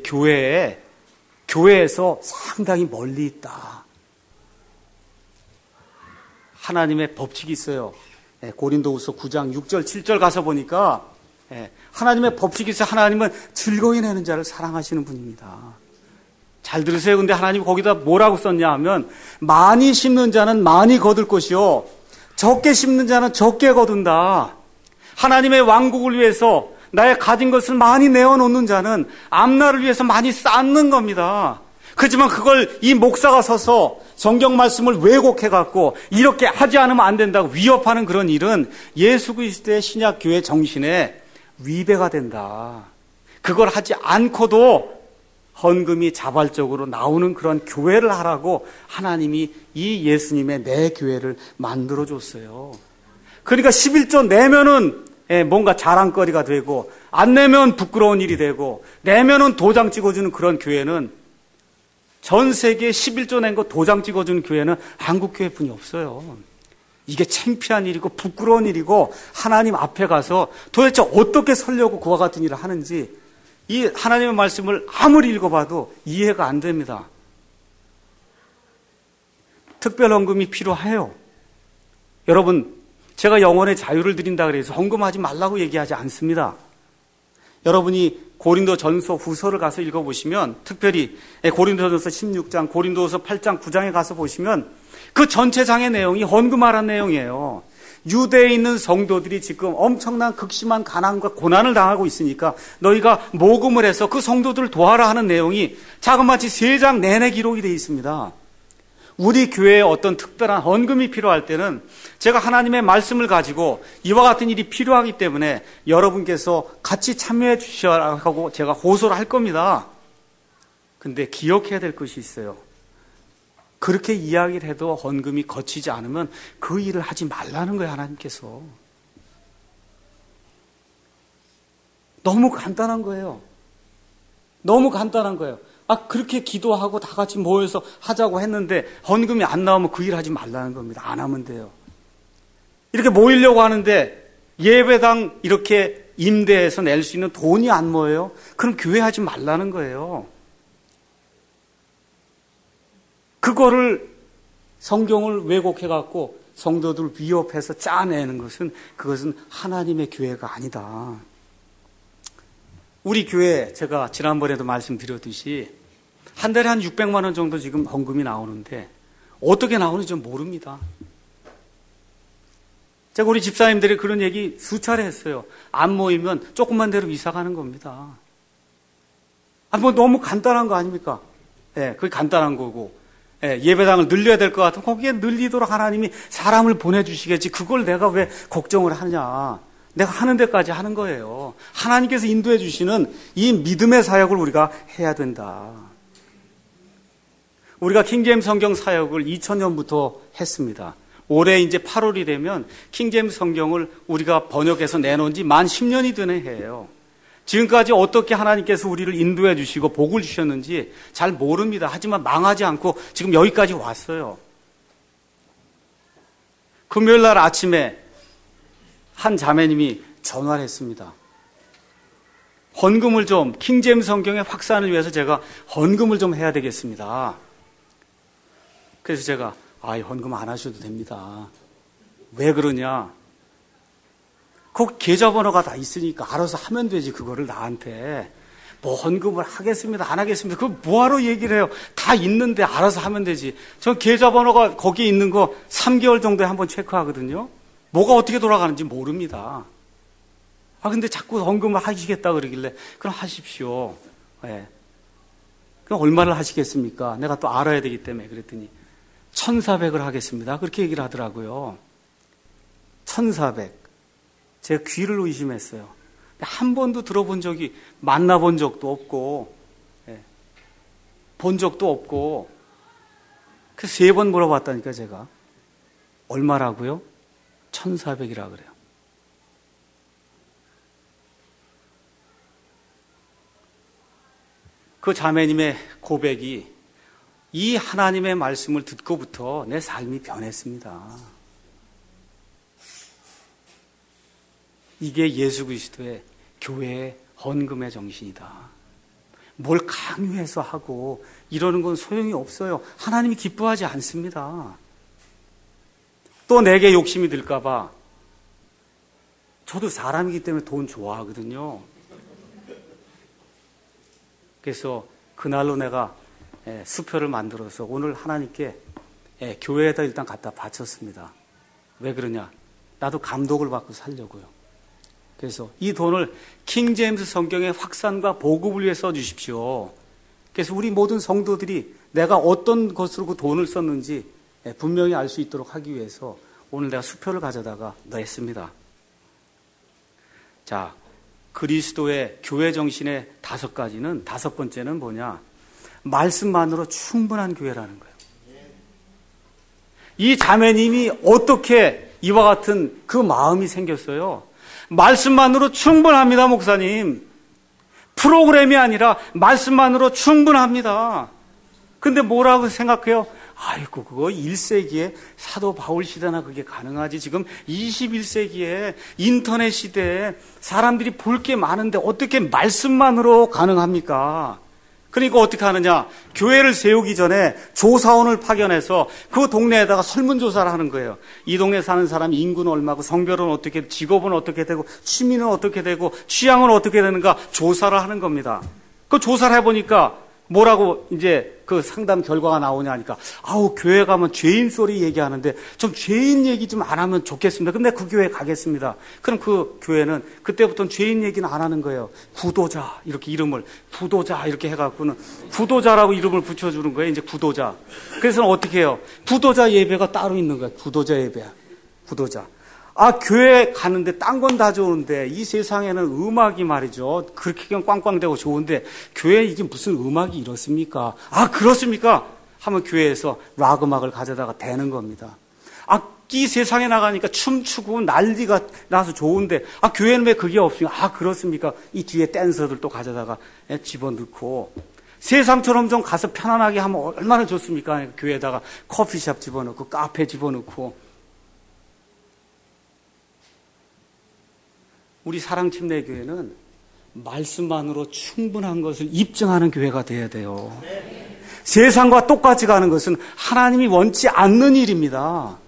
교회에서 상당히 멀리 있다. 하나님의 법칙이 있어요. 고린도후서 9장 6절 7절 가서 보니까 하나님의 법칙이 있어요. 하나님은 즐거이 내는 자를 사랑하시는 분입니다. 잘 들으세요. 근데 하나님이 거기다 뭐라고 썼냐 하면, 많이 심는 자는 많이 거둘 것이요 적게 심는 자는 적게 거둔다. 하나님의 왕국을 위해서 나의 가진 것을 많이 내어놓는 자는 앞날을 위해서 많이 쌓는 겁니다. 그렇지만 그걸 이 목사가 서서 성경 말씀을 왜곡해갖고 이렇게 하지 않으면 안 된다고 위협하는 그런 일은 예수 그리스도의 신약 교회 정신에 위배가 된다. 그걸 하지 않고도 헌금이 자발적으로 나오는 그런 교회를 하라고 하나님이 이 예수님의 내 교회를 만들어줬어요. 그러니까 11조 내면은 뭔가 자랑거리가 되고, 안 내면 부끄러운 일이 되고, 내면은 도장 찍어주는 그런 교회는, 전 세계에 11조 낸 거 도장 찍어주는 교회는 한국 교회뿐이 없어요. 이게 창피한 일이고 부끄러운 일이고, 하나님 앞에 가서 도대체 어떻게 살려고 그와 같은 일을 하는지 이 하나님의 말씀을 아무리 읽어봐도 이해가 안 됩니다. 특별헌금이 필요해요. 여러분, 제가 영혼의 자유를 드린다 그래서 헌금하지 말라고 얘기하지 않습니다. 여러분이 고린도전서 후서를 가서 읽어보시면, 특별히 고린도전서 16장, 고린도서 8장, 9장에 가서 보시면 그 전체 장의 내용이 헌금하라는 내용이에요. 유대에 있는 성도들이 지금 엄청난 극심한 가난과 고난을 당하고 있으니까 너희가 모금을 해서 그 성도들을 도와라 하는 내용이 자그마치 3장 내내 기록이 되어 있습니다. 우리 교회에 어떤 특별한 헌금이 필요할 때는 제가 하나님의 말씀을 가지고 이와 같은 일이 필요하기 때문에 여러분께서 같이 참여해 주시라고 제가 호소를 할 겁니다. 근데 기억해야 될 것이 있어요. 그렇게 이야기를 해도 헌금이 거치지 않으면 그 일을 하지 말라는 거예요, 하나님께서. 너무 간단한 거예요. 너무 간단한 거예요. 그렇게 기도하고 다 같이 모여서 하자고 했는데 헌금이 안 나오면 그 일 하지 말라는 겁니다. 안 하면 돼요. 이렇게 모이려고 하는데 예배당 이렇게 임대해서 낼 수 있는 돈이 안 모여요? 그럼 교회 하지 말라는 거예요. 그거를 성경을 왜곡해갖고 성도들을 위협해서 짜내는 것은, 그것은 하나님의 교회가 아니다. 우리 교회, 제가 지난번에도 말씀드렸듯이 한 달에 한 600만 원 정도 지금 헌금이 나오는데 어떻게 나오는지 좀 모릅니다. 제가 우리 집사님들이 그런 얘기 수차례 했어요. 안 모이면 조금만 대로 이사 가는 겁니다. 뭐 너무 간단한 거 아닙니까? 그게 간단한 거고. 예배당을 늘려야 될 것 같으면 거기에 늘리도록 하나님이 사람을 보내주시겠지. 그걸 내가 왜 걱정을 하냐. 내가 하는 데까지 하는 거예요. 하나님께서 인도해 주시는 이 믿음의 사역을 우리가 해야 된다. 우리가 킹제임스 성경 사역을 2000년부터 했습니다. 올해 이제 8월이 되면 킹제임스 성경을 우리가 번역해서 내놓은 지 만 10년이 되는 해예요. 지금까지 어떻게 하나님께서 우리를 인도해 주시고 복을 주셨는지 잘 모릅니다. 하지만 망하지 않고 지금 여기까지 왔어요. 금요일 날 아침에 한 자매님이 전화를 했습니다. 헌금을 좀, 킹제임스 성경의 확산을 위해서 제가 헌금을 좀 해야 되겠습니다. 그래서 제가 헌금 안 하셔도 됩니다. 왜 그러냐? 그 계좌번호가 다 있으니까 알아서 하면 되지. 그거를 나한테 뭐 헌금을 하겠습니다, 안 하겠습니다. 그거 뭐하러 얘기를 해요? 다 있는데 알아서 하면 되지. 저 계좌번호가 거기에 있는 거 3개월 정도에 한번 체크하거든요. 뭐가 어떻게 돌아가는지 모릅니다. 근데 자꾸 헌금을 하시겠다 그러길래 그럼 하십시오. 네. 그럼 얼마를 하시겠습니까? 내가 또 알아야 되기 때문에 그랬더니 1,400을 하겠습니다. 그렇게 얘기를 하더라고요. 1,400. 제가 귀를 의심했어요. 한 번도 들어본 적이, 만나본 적도 없고, 본 적도 없고, 그래서 3번 물어봤다니까 제가. 얼마라고요? 1,400이라 그래요. 그 자매님의 고백이 이 하나님의 말씀을 듣고부터 내 삶이 변했습니다. 이게 예수 그리스도의 교회의 헌금의 정신이다. 뭘 강요해서 하고 이러는 건 소용이 없어요. 하나님이 기뻐하지 않습니다. 또 내게 욕심이 들까 봐. 저도 사람이기 때문에 돈 좋아하거든요. 그래서 그날로 내가 수표를 만들어서 오늘 하나님께 교회에다 일단 갖다 바쳤습니다. 왜 그러냐? 나도 감독을 받고 살려고요. 그래서 이 돈을 킹제임스 성경의 확산과 보급을 위해 써주십시오. 그래서 우리 모든 성도들이 내가 어떤 것으로 그 돈을 썼는지 분명히 알 수 있도록 하기 위해서 오늘 내가 수표를 가져다가 냈습니다. 자, 그리스도의 교회 정신의 5가지는, 5번째는 뭐냐? 말씀만으로 충분한 교회라는 거예요. 이 자매님이 어떻게 이와 같은 그 마음이 생겼어요? 말씀만으로 충분합니다, 목사님. 프로그램이 아니라 말씀만으로 충분합니다. 근데 뭐라고 생각해요? 아이고, 그거 1세기에 사도 바울 시대나 그게 가능하지. 지금 21세기에 인터넷 시대에 사람들이 볼 게 많은데 어떻게 말씀만으로 가능합니까? 그러니까 어떻게 하느냐? 교회를 세우기 전에 조사원을 파견해서 그 동네에다가 설문조사를 하는 거예요. 이 동네 사는 사람 인구는 얼마고, 성별은 어떻게, 직업은 어떻게 되고, 취미는 어떻게 되고, 취향은 어떻게 되는가 조사를 하는 겁니다. 그 조사를 해보니까 뭐라고 이제 그 상담 결과가 나오냐 하니까, 교회 가면 죄인 소리 얘기하는데 좀 죄인 얘기 좀 안 하면 좋겠습니다. 근데 그 교회 가겠습니다. 그럼 그 교회는 그때부터는 죄인 얘기는 안 하는 거예요. 구도자, 이렇게 이름을, 구도자 이렇게 해갖고는 구도자라고 이름을 붙여주는 거예요. 이제 구도자. 그래서 어떻게 해요? 구도자 예배가 따로 있는 거예요. 구도자 예배야. 구도자. 교회 가는데 딴 건 다 좋은데 이 세상에는 음악이 말이죠. 그렇게 그냥 꽝꽝대고 좋은데 교회에 이게 무슨 음악이 이렇습니까? 그렇습니까? 하면 교회에서 락 음악을 가져다가 대는 겁니다. 이 세상에 나가니까 춤추고 난리가 나서 좋은데 교회는 왜 그게 없습니까? 그렇습니까? 이 뒤에 댄서들 또 가져다가 집어넣고 세상처럼 좀 가서 편안하게 하면 얼마나 좋습니까? 교회에다가 커피숍 집어넣고 카페 집어넣고 우리 사랑침례교회는 말씀만으로 충분한 것을 입증하는 교회가 돼야 돼요. 세상과 똑같이 가는 것은 하나님이 원치 않는 일입니다.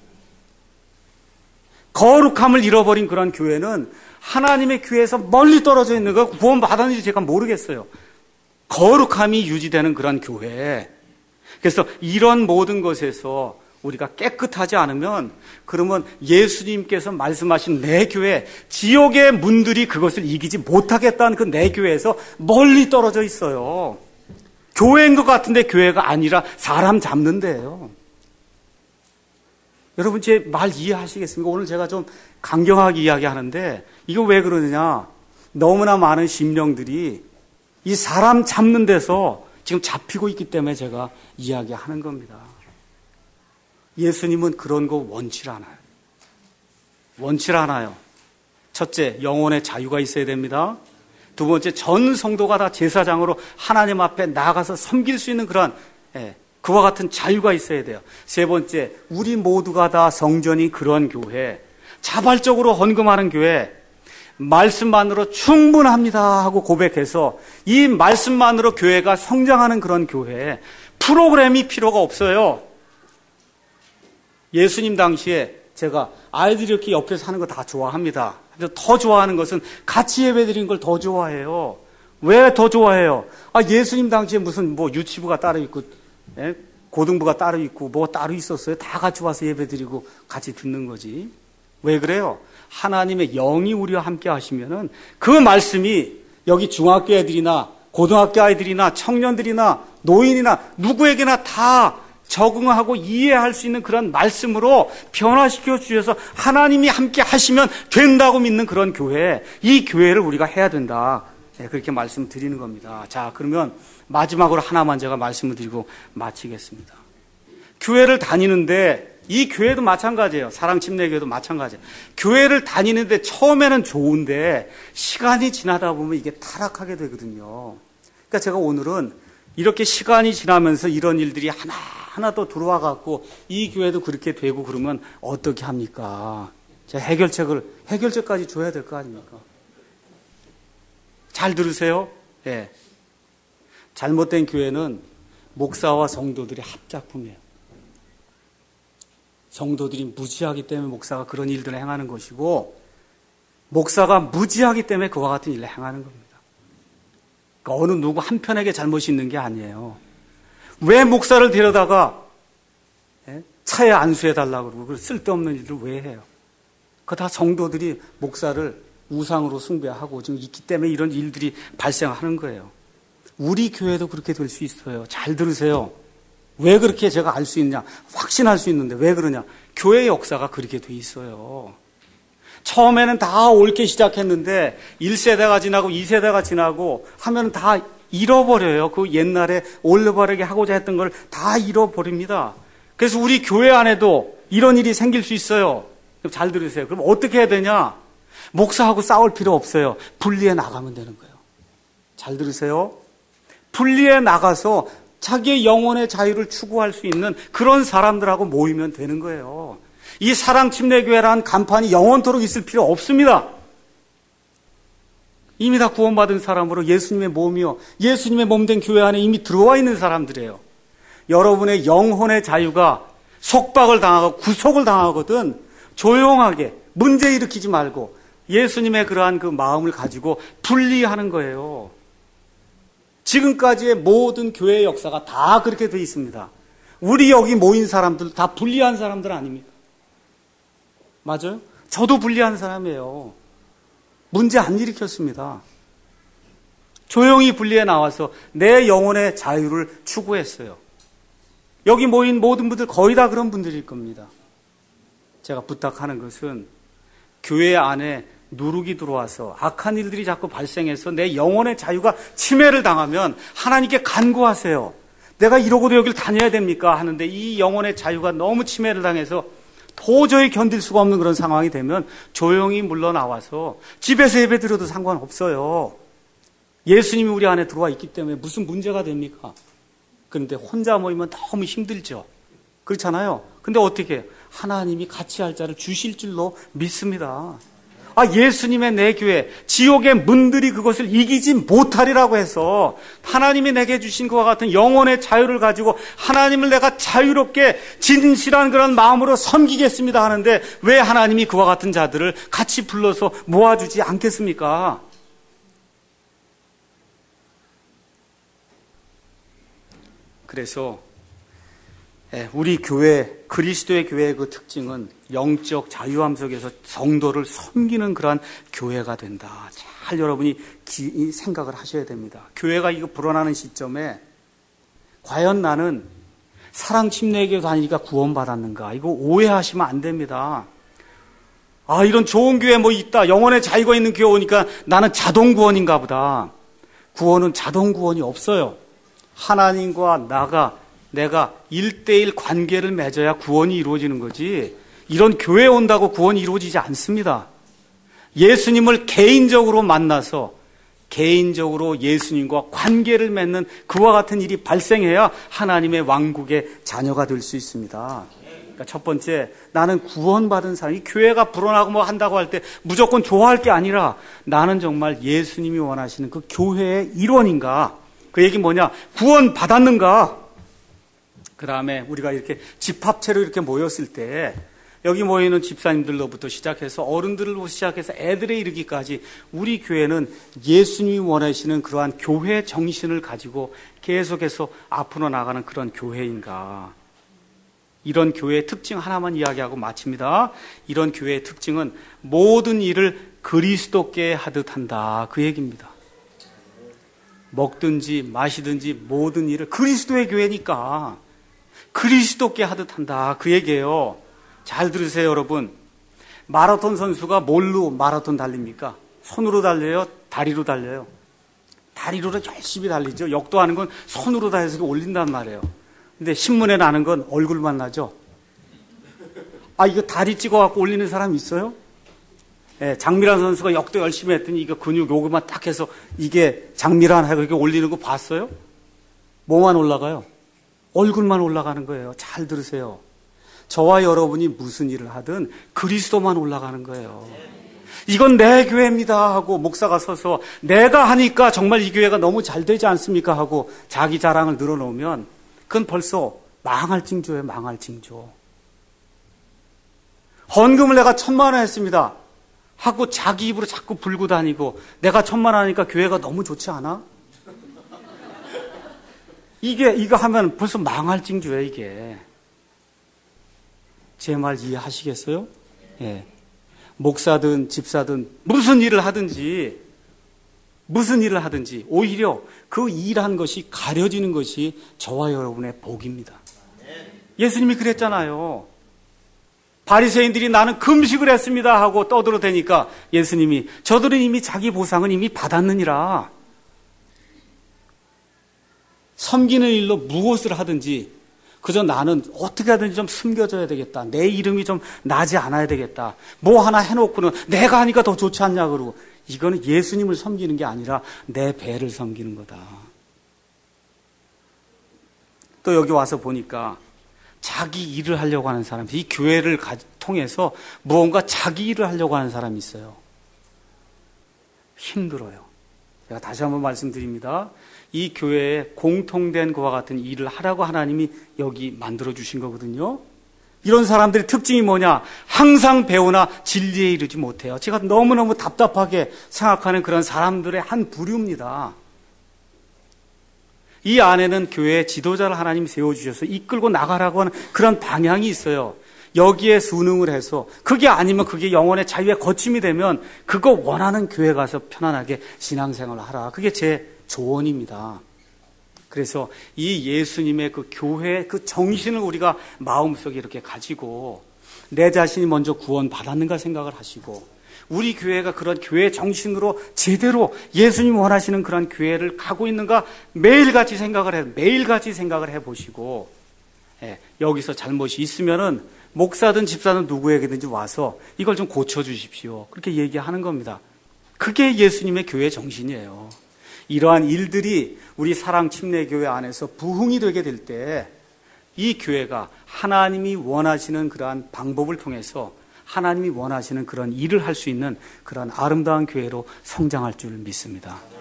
거룩함을 잃어버린 그런 교회는 하나님의 교회에서 멀리 떨어져 있는 거 구원 받았는지 제가 모르겠어요. 거룩함이 유지되는 그런 교회. 그래서 이런 모든 것에서 우리가 깨끗하지 않으면 그러면 예수님께서 말씀하신 내 교회, 지옥의 문들이 그것을 이기지 못하겠다는 그 내 교회에서 멀리 떨어져 있어요. 교회인 것 같은데 교회가 아니라 사람 잡는 데예요. 여러분 제 말 이해하시겠습니까? 오늘 제가 좀 강경하게 이야기하는데 이거 왜 그러느냐? 너무나 많은 심령들이 이 사람 잡는 데서 지금 잡히고 있기 때문에 제가 이야기하는 겁니다. 예수님은 그런 거 원치 않아요. 원치 않아요. 첫째, 영혼의 자유가 있어야 됩니다. 두 번째, 전 성도가 다 제사장으로 하나님 앞에 나가서 섬길 수 있는 그런 그와 같은 자유가 있어야 돼요. 세 번째, 우리 모두가 다 성전이 그런 교회, 자발적으로 헌금하는 교회, 말씀만으로 충분합니다 하고 고백해서 이 말씀만으로 교회가 성장하는 그런 교회, 프로그램이 필요가 없어요. 예수님 당시에 제가 아이들이 이렇게 옆에서 하는 거 다 좋아합니다. 더 좋아하는 것은 같이 예배드리는 걸 더 좋아해요. 왜 더 좋아해요? 예수님 당시에 무슨 유치부가 따로 있고 고등부가 따로 있고 뭐 따로 있었어요. 다 같이 와서 예배드리고 같이 듣는 거지. 왜 그래요? 하나님의 영이 우리와 함께 하시면은 그 말씀이 여기 중학교 애들이나 고등학교 아이들이나 청년들이나 노인이나 누구에게나 다 적응하고 이해할 수 있는 그런 말씀으로 변화시켜 주셔서 하나님이 함께 하시면 된다고 믿는 그런 교회, 이 교회를 우리가 해야 된다. 그렇게 말씀드리는 겁니다. 자, 그러면 마지막으로 하나만 제가 말씀을 드리고 마치겠습니다. 교회를 다니는데 이 교회도 마찬가지예요. 사랑침례교회도 마찬가지예요. 교회를 다니는데 처음에는 좋은데 시간이 지나다 보면 이게 타락하게 되거든요. 그러니까 제가 오늘은 이렇게 시간이 지나면서 이런 일들이 하나 더 들어와 갖고 이 교회도 그렇게 되고 그러면 어떻게 합니까? 제가 해결책까지 줘야 될 거 아닙니까? 잘 들으세요. 예. 잘못된 교회는 목사와 성도들의 합작품이에요. 성도들이 무지하기 때문에 목사가 그런 일들을 행하는 것이고 목사가 무지하기 때문에 그와 같은 일을 행하는 겁니다. 그러니까 어느 누구 한편에게 잘못이 있는 게 아니에요. 왜 목사를 데려다가 차에 안수해달라고 그러고 쓸데없는 일을 왜 해요? 그거 다 성도들이 목사를 우상으로 숭배하고 지금 있기 때문에 이런 일들이 발생하는 거예요. 우리 교회도 그렇게 될 수 있어요. 잘 들으세요. 왜 그렇게 제가 알 수 있냐? 확신할 수 있는데 왜 그러냐? 교회의 역사가 그렇게 돼 있어요. 처음에는 다 옳게 시작했는데 1세대가 지나고 2세대가 지나고 하면 다 잃어버려요. 그 옛날에 올바르게 하고자 했던 걸 다 잃어버립니다. 그래서 우리 교회 안에도 이런 일이 생길 수 있어요. 잘 들으세요. 그럼 어떻게 해야 되냐? 목사하고 싸울 필요 없어요. 분리해 나가면 되는 거예요. 잘 들으세요. 분리해 나가서 자기의 영혼의 자유를 추구할 수 있는 그런 사람들하고 모이면 되는 거예요. 이 사랑침례교회라는 간판이 영원토록 있을 필요 없습니다. 이미 다 구원받은 사람으로 예수님의 몸이요, 예수님의 몸된 교회 안에 이미 들어와 있는 사람들이에요. 여러분의 영혼의 자유가 속박을 당하고 구속을 당하거든 조용하게 문제 일으키지 말고 예수님의 그러한 그 마음을 가지고 분리하는 거예요. 지금까지의 모든 교회의 역사가 다 그렇게 돼 있습니다. 우리 여기 모인 사람들 다 분리한 사람들 아닙니까? 맞아요? 저도 분리한 사람이에요. 문제 안 일으켰습니다. 조용히 분리해 나와서 내 영혼의 자유를 추구했어요. 여기 모인 모든 분들 거의 다 그런 분들일 겁니다. 제가 부탁하는 것은 교회 안에 누룩이 들어와서 악한 일들이 자꾸 발생해서 내 영혼의 자유가 침해를 당하면 하나님께 간구하세요. 내가 이러고도 여길 다녀야 됩니까? 하는데 이 영혼의 자유가 너무 침해를 당해서 도저히 견딜 수가 없는 그런 상황이 되면 조용히 물러나와서 집에서 예배드려도 상관없어요. 예수님이 우리 안에 들어와 있기 때문에 무슨 문제가 됩니까? 그런데 혼자 모이면 너무 힘들죠. 그렇잖아요. 근데 어떻게 해요? 하나님이 같이 할 자를 주실 줄로 믿습니다. 예수님의 내 교회, 지옥의 문들이 그것을 이기지 못하리라고 해서 하나님이 내게 주신 그와 같은 영혼의 자유를 가지고 하나님을 내가 자유롭게 진실한 그런 마음으로 섬기겠습니다 하는데 왜 하나님이 그와 같은 자들을 같이 불러서 모아주지 않겠습니까? 그래서 우리 교회, 그리스도의 교회의 그 특징은 영적 자유함 속에서 성도를 섬기는 그러한 교회가 된다. 잘 여러분이 생각을 하셔야 됩니다. 교회가 이거 불어나는 시점에 과연 나는 사랑 침례교회 다니니까 구원받았는가? 이거 오해하시면 안 됩니다. 아, 이런 좋은 교회 뭐 있다. 영혼의 자유가 있는 교회 오니까 나는 자동 구원인가 보다. 구원은 자동 구원이 없어요. 하나님과 내가 1대1 관계를 맺어야 구원이 이루어지는 거지. 이런 교회 온다고 구원이 이루어지지 않습니다. 예수님을 개인적으로 만나서 개인적으로 예수님과 관계를 맺는 그와 같은 일이 발생해야 하나님의 왕국의 자녀가 될 수 있습니다. 그러니까 첫 번째, 나는 구원받은 사람, 이 교회가 불어나고 뭐 한다고 할 때 무조건 좋아할 게 아니라 나는 정말 예수님이 원하시는 그 교회의 일원인가? 그 얘기 뭐냐? 구원받았는가? 그 다음에 우리가 이렇게 집합체로 이렇게 모였을 때 여기 모이는 집사님들로부터 시작해서 어른들로 시작해서 애들에 이르기까지 우리 교회는 예수님이 원하시는 그러한 교회 정신을 가지고 계속해서 앞으로 나가는 그런 교회인가? 이런 교회의 특징 하나만 이야기하고 마칩니다. 이런 교회의 특징은 모든 일을 그리스도께 하듯 한다. 그 얘기입니다. 먹든지 마시든지 모든 일을 그리스도의 교회니까 그리스도께 하듯 한다. 그 얘기예요. 잘 들으세요, 여러분. 마라톤 선수가 뭘로 마라톤 달립니까? 손으로 달려요? 다리로 달려요? 다리로 열심히 달리죠. 역도하는 건 손으로 다 해서 올린단 말이에요. 근데 신문에 나는 건 얼굴만 나죠. 아, 이거 다리 찍어갖고 올리는 사람 있어요? 예, 장미란 선수가 역도 열심히 했더니 이거 근육 요거만 딱 해서 이게 장미란 하고 이렇게 올리는 거 봤어요? 뭐만 올라가요? 얼굴만 올라가는 거예요. 잘 들으세요. 저와 여러분이 무슨 일을 하든 그리스도만 올라가는 거예요. 이건 내 교회입니다 하고 목사가 서서 내가 하니까 정말 이 교회가 너무 잘 되지 않습니까 하고 자기 자랑을 늘어놓으면 그건 벌써 망할 징조예요. 망할 징조. 헌금을 내가 1,000만 원 했습니다 하고 자기 입으로 자꾸 불고 다니고 내가 1,000만 원 하니까 교회가 너무 좋지 않아? 이거 하면 벌써 망할 징조예요. 이게. 제 말 이해하시겠어요? 예. 목사든 집사든 무슨 일을 하든지 오히려 그 일한 것이 가려지는 것이 저와 여러분의 복입니다. 예수님이 그랬잖아요. 바리새인들이 나는 금식을 했습니다 하고 떠들어대니까 예수님이 저들은 이미 자기 보상은 이미 받았느니라. 섬기는 일로 무엇을 하든지 그저 나는 어떻게 하든지 좀 숨겨져야 되겠다. 내 이름이 좀 나지 않아야 되겠다. 뭐 하나 해놓고는 내가 하니까 더 좋지 않냐 그러고 이거는 예수님을 섬기는 게 아니라 내 배를 섬기는 거다. 또 여기 와서 보니까 자기 일을 하려고 하는 사람, 이 교회를 통해서 무언가 자기 일을 하려고 하는 사람이 있어요. 힘들어요. 제가 다시 한번 말씀드립니다. 이 교회에 공통된 그와 같은 일을 하라고 하나님이 여기 만들어주신 거거든요. 이런 사람들의 특징이 뭐냐? 항상 배우나 진리에 이르지 못해요. 제가 너무너무 답답하게 생각하는 그런 사람들의 한 부류입니다. 이 안에는 교회의 지도자를 하나님이 세워주셔서 이끌고 나가라고 하는 그런 방향이 있어요. 여기에 순응을 해서 그게 아니면 그게 영혼의 자유의 거침이 되면 그거 원하는 교회 가서 편안하게 신앙생활을 하라. 그게 제 조언입니다. 그래서 이 예수님의 그 교회의 그 정신을 우리가 마음속에 이렇게 가지고 내 자신이 먼저 구원받았는가 생각을 하시고 우리 교회가 그런 교회 정신으로 제대로 예수님 원하시는 그런 교회를 가고 있는가 매일같이 생각을 해보시고 여기서 잘못이 있으면은 목사든 집사든 누구에게든지 와서 이걸 좀 고쳐주십시오. 그렇게 얘기하는 겁니다. 그게 예수님의 교회 정신이에요. 이러한 일들이 우리 사랑침례교회 안에서 부흥이 되게 될 때 이 교회가 하나님이 원하시는 그러한 방법을 통해서 하나님이 원하시는 그런 일을 할 수 있는 그런 아름다운 교회로 성장할 줄 믿습니다.